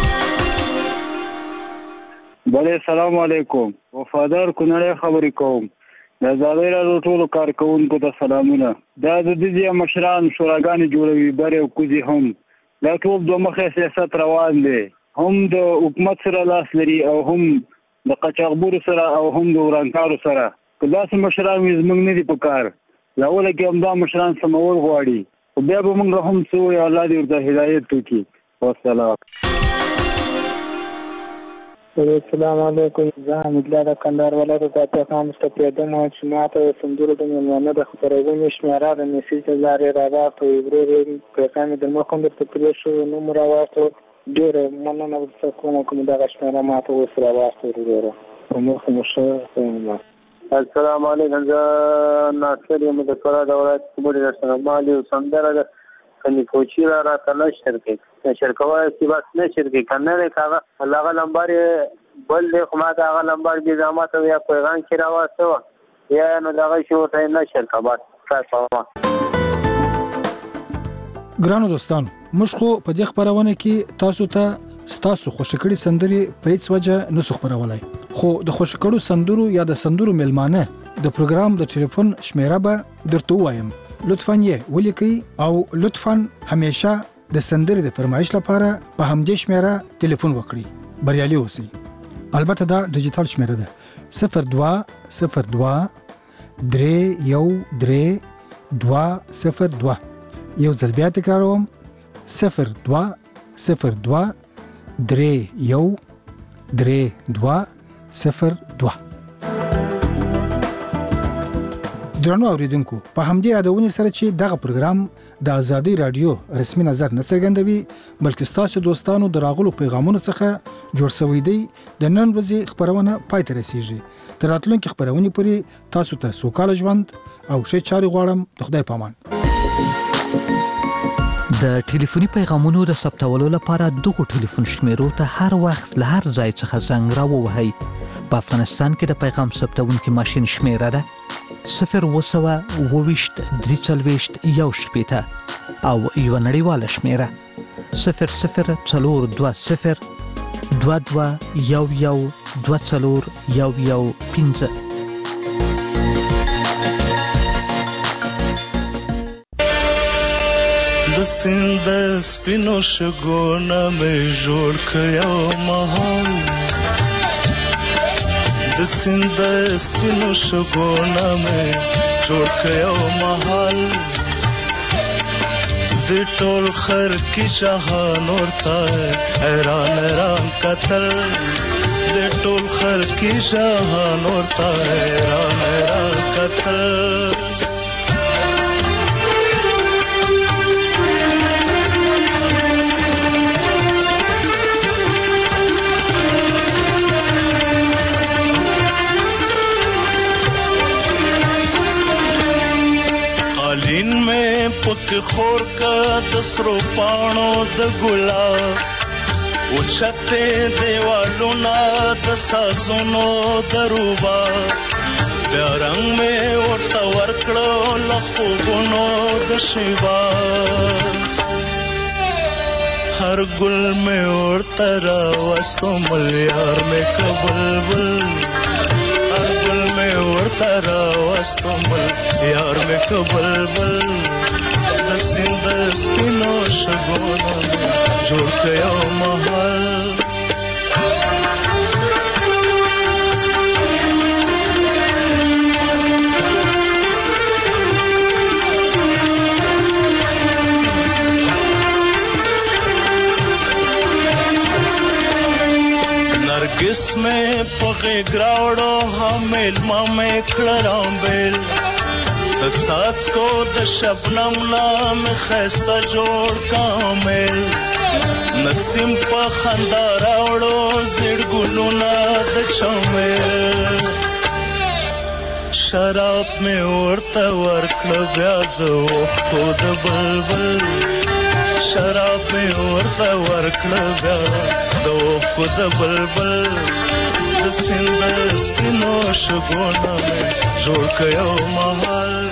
بله سلام علیکم. وفادار کونړی خبرې کوم. د ازادۍ راډیو ټولو کارکونکو ته سلامونه. دا د دې مشران شوراګانې جوړوي بر او کوزي هم دا ټول دوه مخه سیاست روان دي هم د حکومت سره لاس لري او هم د قاچاقبرو سره او هم د ورانکارو سره. که داسې مشران زموږ نه دي په کار لاوله کې هم دا مشران سمول غواړي خو بیا به موږ هم څه وایو الله دې ورته هدایت وکړي. والسلام. السلام علیکم. زه حمیدالله د کندهار ولایت د پیغام مستفیدم چې ماته سندرو د میلمانه د خپرونې شمیره د میسیج له لارې راواخلو ورور پیغام د مخکې درته پرې شو نوم راواخلو ډېره مننه ورته کوم دغه شمیره ماته اوس راواخلو وروره مخ مو ښه. السلام علیکم. زه ناصر یم د فراه د ولایت کبړې رسنه مالي او سندره د کني کوچی را کنه شرکت شرکوای سی بس نه شرکت کنه نه کاغه هغه نمبر بل له خما دا هغه نمبر به زمات یا پیغام کې راوستو یا نو دا شو ته نه شرکت تاسو. ګرانو دوستانو موږ خو په دې خبرونه کې تاسو ته ستاسو خوشکړی سندري په هیڅ وجه نه خبرولای خو د خوشکړو سندرو یا د سندرو ملمانه د پروګرام د ټلیفون شمیره به درته وایم. لطفاً یې ولیکئ او لطفاً همیشه د سندرې د فرمایش لپاره په همدې شمیره ټلیفون وکړئ. بریالي اوسئ. البته دا ډیجیټل شمیره ده 0202 313 یو ځل بیا تکراروم 0202 313 درنو اوریدونکو په همدې یادونه سره چې دغه پروګرام د ازادي رادیو رسمي نظر نه څرګندوي بلکې ستاسو دوستانو د راغلو پیغامونو څخه جوړ شوی دی. د نن ورځې خبرونه پای ته رسیږي. تر راتلونکي خبرونه پورې تاسو ته سوکاله ژوند او ښه چاري غواړم. د خدای په امان. د ټلیفوني پیغامونو د ثبتولو لپاره دغه ټلیفون شمیرو ته هر وخت له هر ځای څخه زنګ راووهئ. په افغانستان کې د پیغام ثبتونکي ماشين شمیره ده 02023 یو شپېته او یو نړیواله شمیره 004022 22 د سیند سپینو شګونه مې جوړ کړو مهال د سیند سپینو شګونه مې جوړ کړو مهال د ټول خر کی جهان ورته حیران قتل د ټول خر کی جهان ورته حیران قتل پک خور کا دسرو پانو د ګلاب او چته دیوالو نا د سازونو دروبا د رنگ میں ورته ورکړو لخوګونو د شیوا هر ګل میں ورته را وستو ملیار میں کبلبل هر ګل میں مې ورته راوستم یار مې که بلبل د سیند د سپینو شګونه جوړ که یو محل نرگس میں پغی گراوڑو حامیل مامی کڑرام بیل د ساز کو د شبنم نام خسته جوړ کامل نسیم په خندا راوړو زړ ګلونه د چمل شراب مې ورته ورکړه بیا د اوښکو د بلبل شراب مې ورته ورکړه بیا د اوښکو د بلبل د سیند سپینو شګونه مې جوړ که یو محل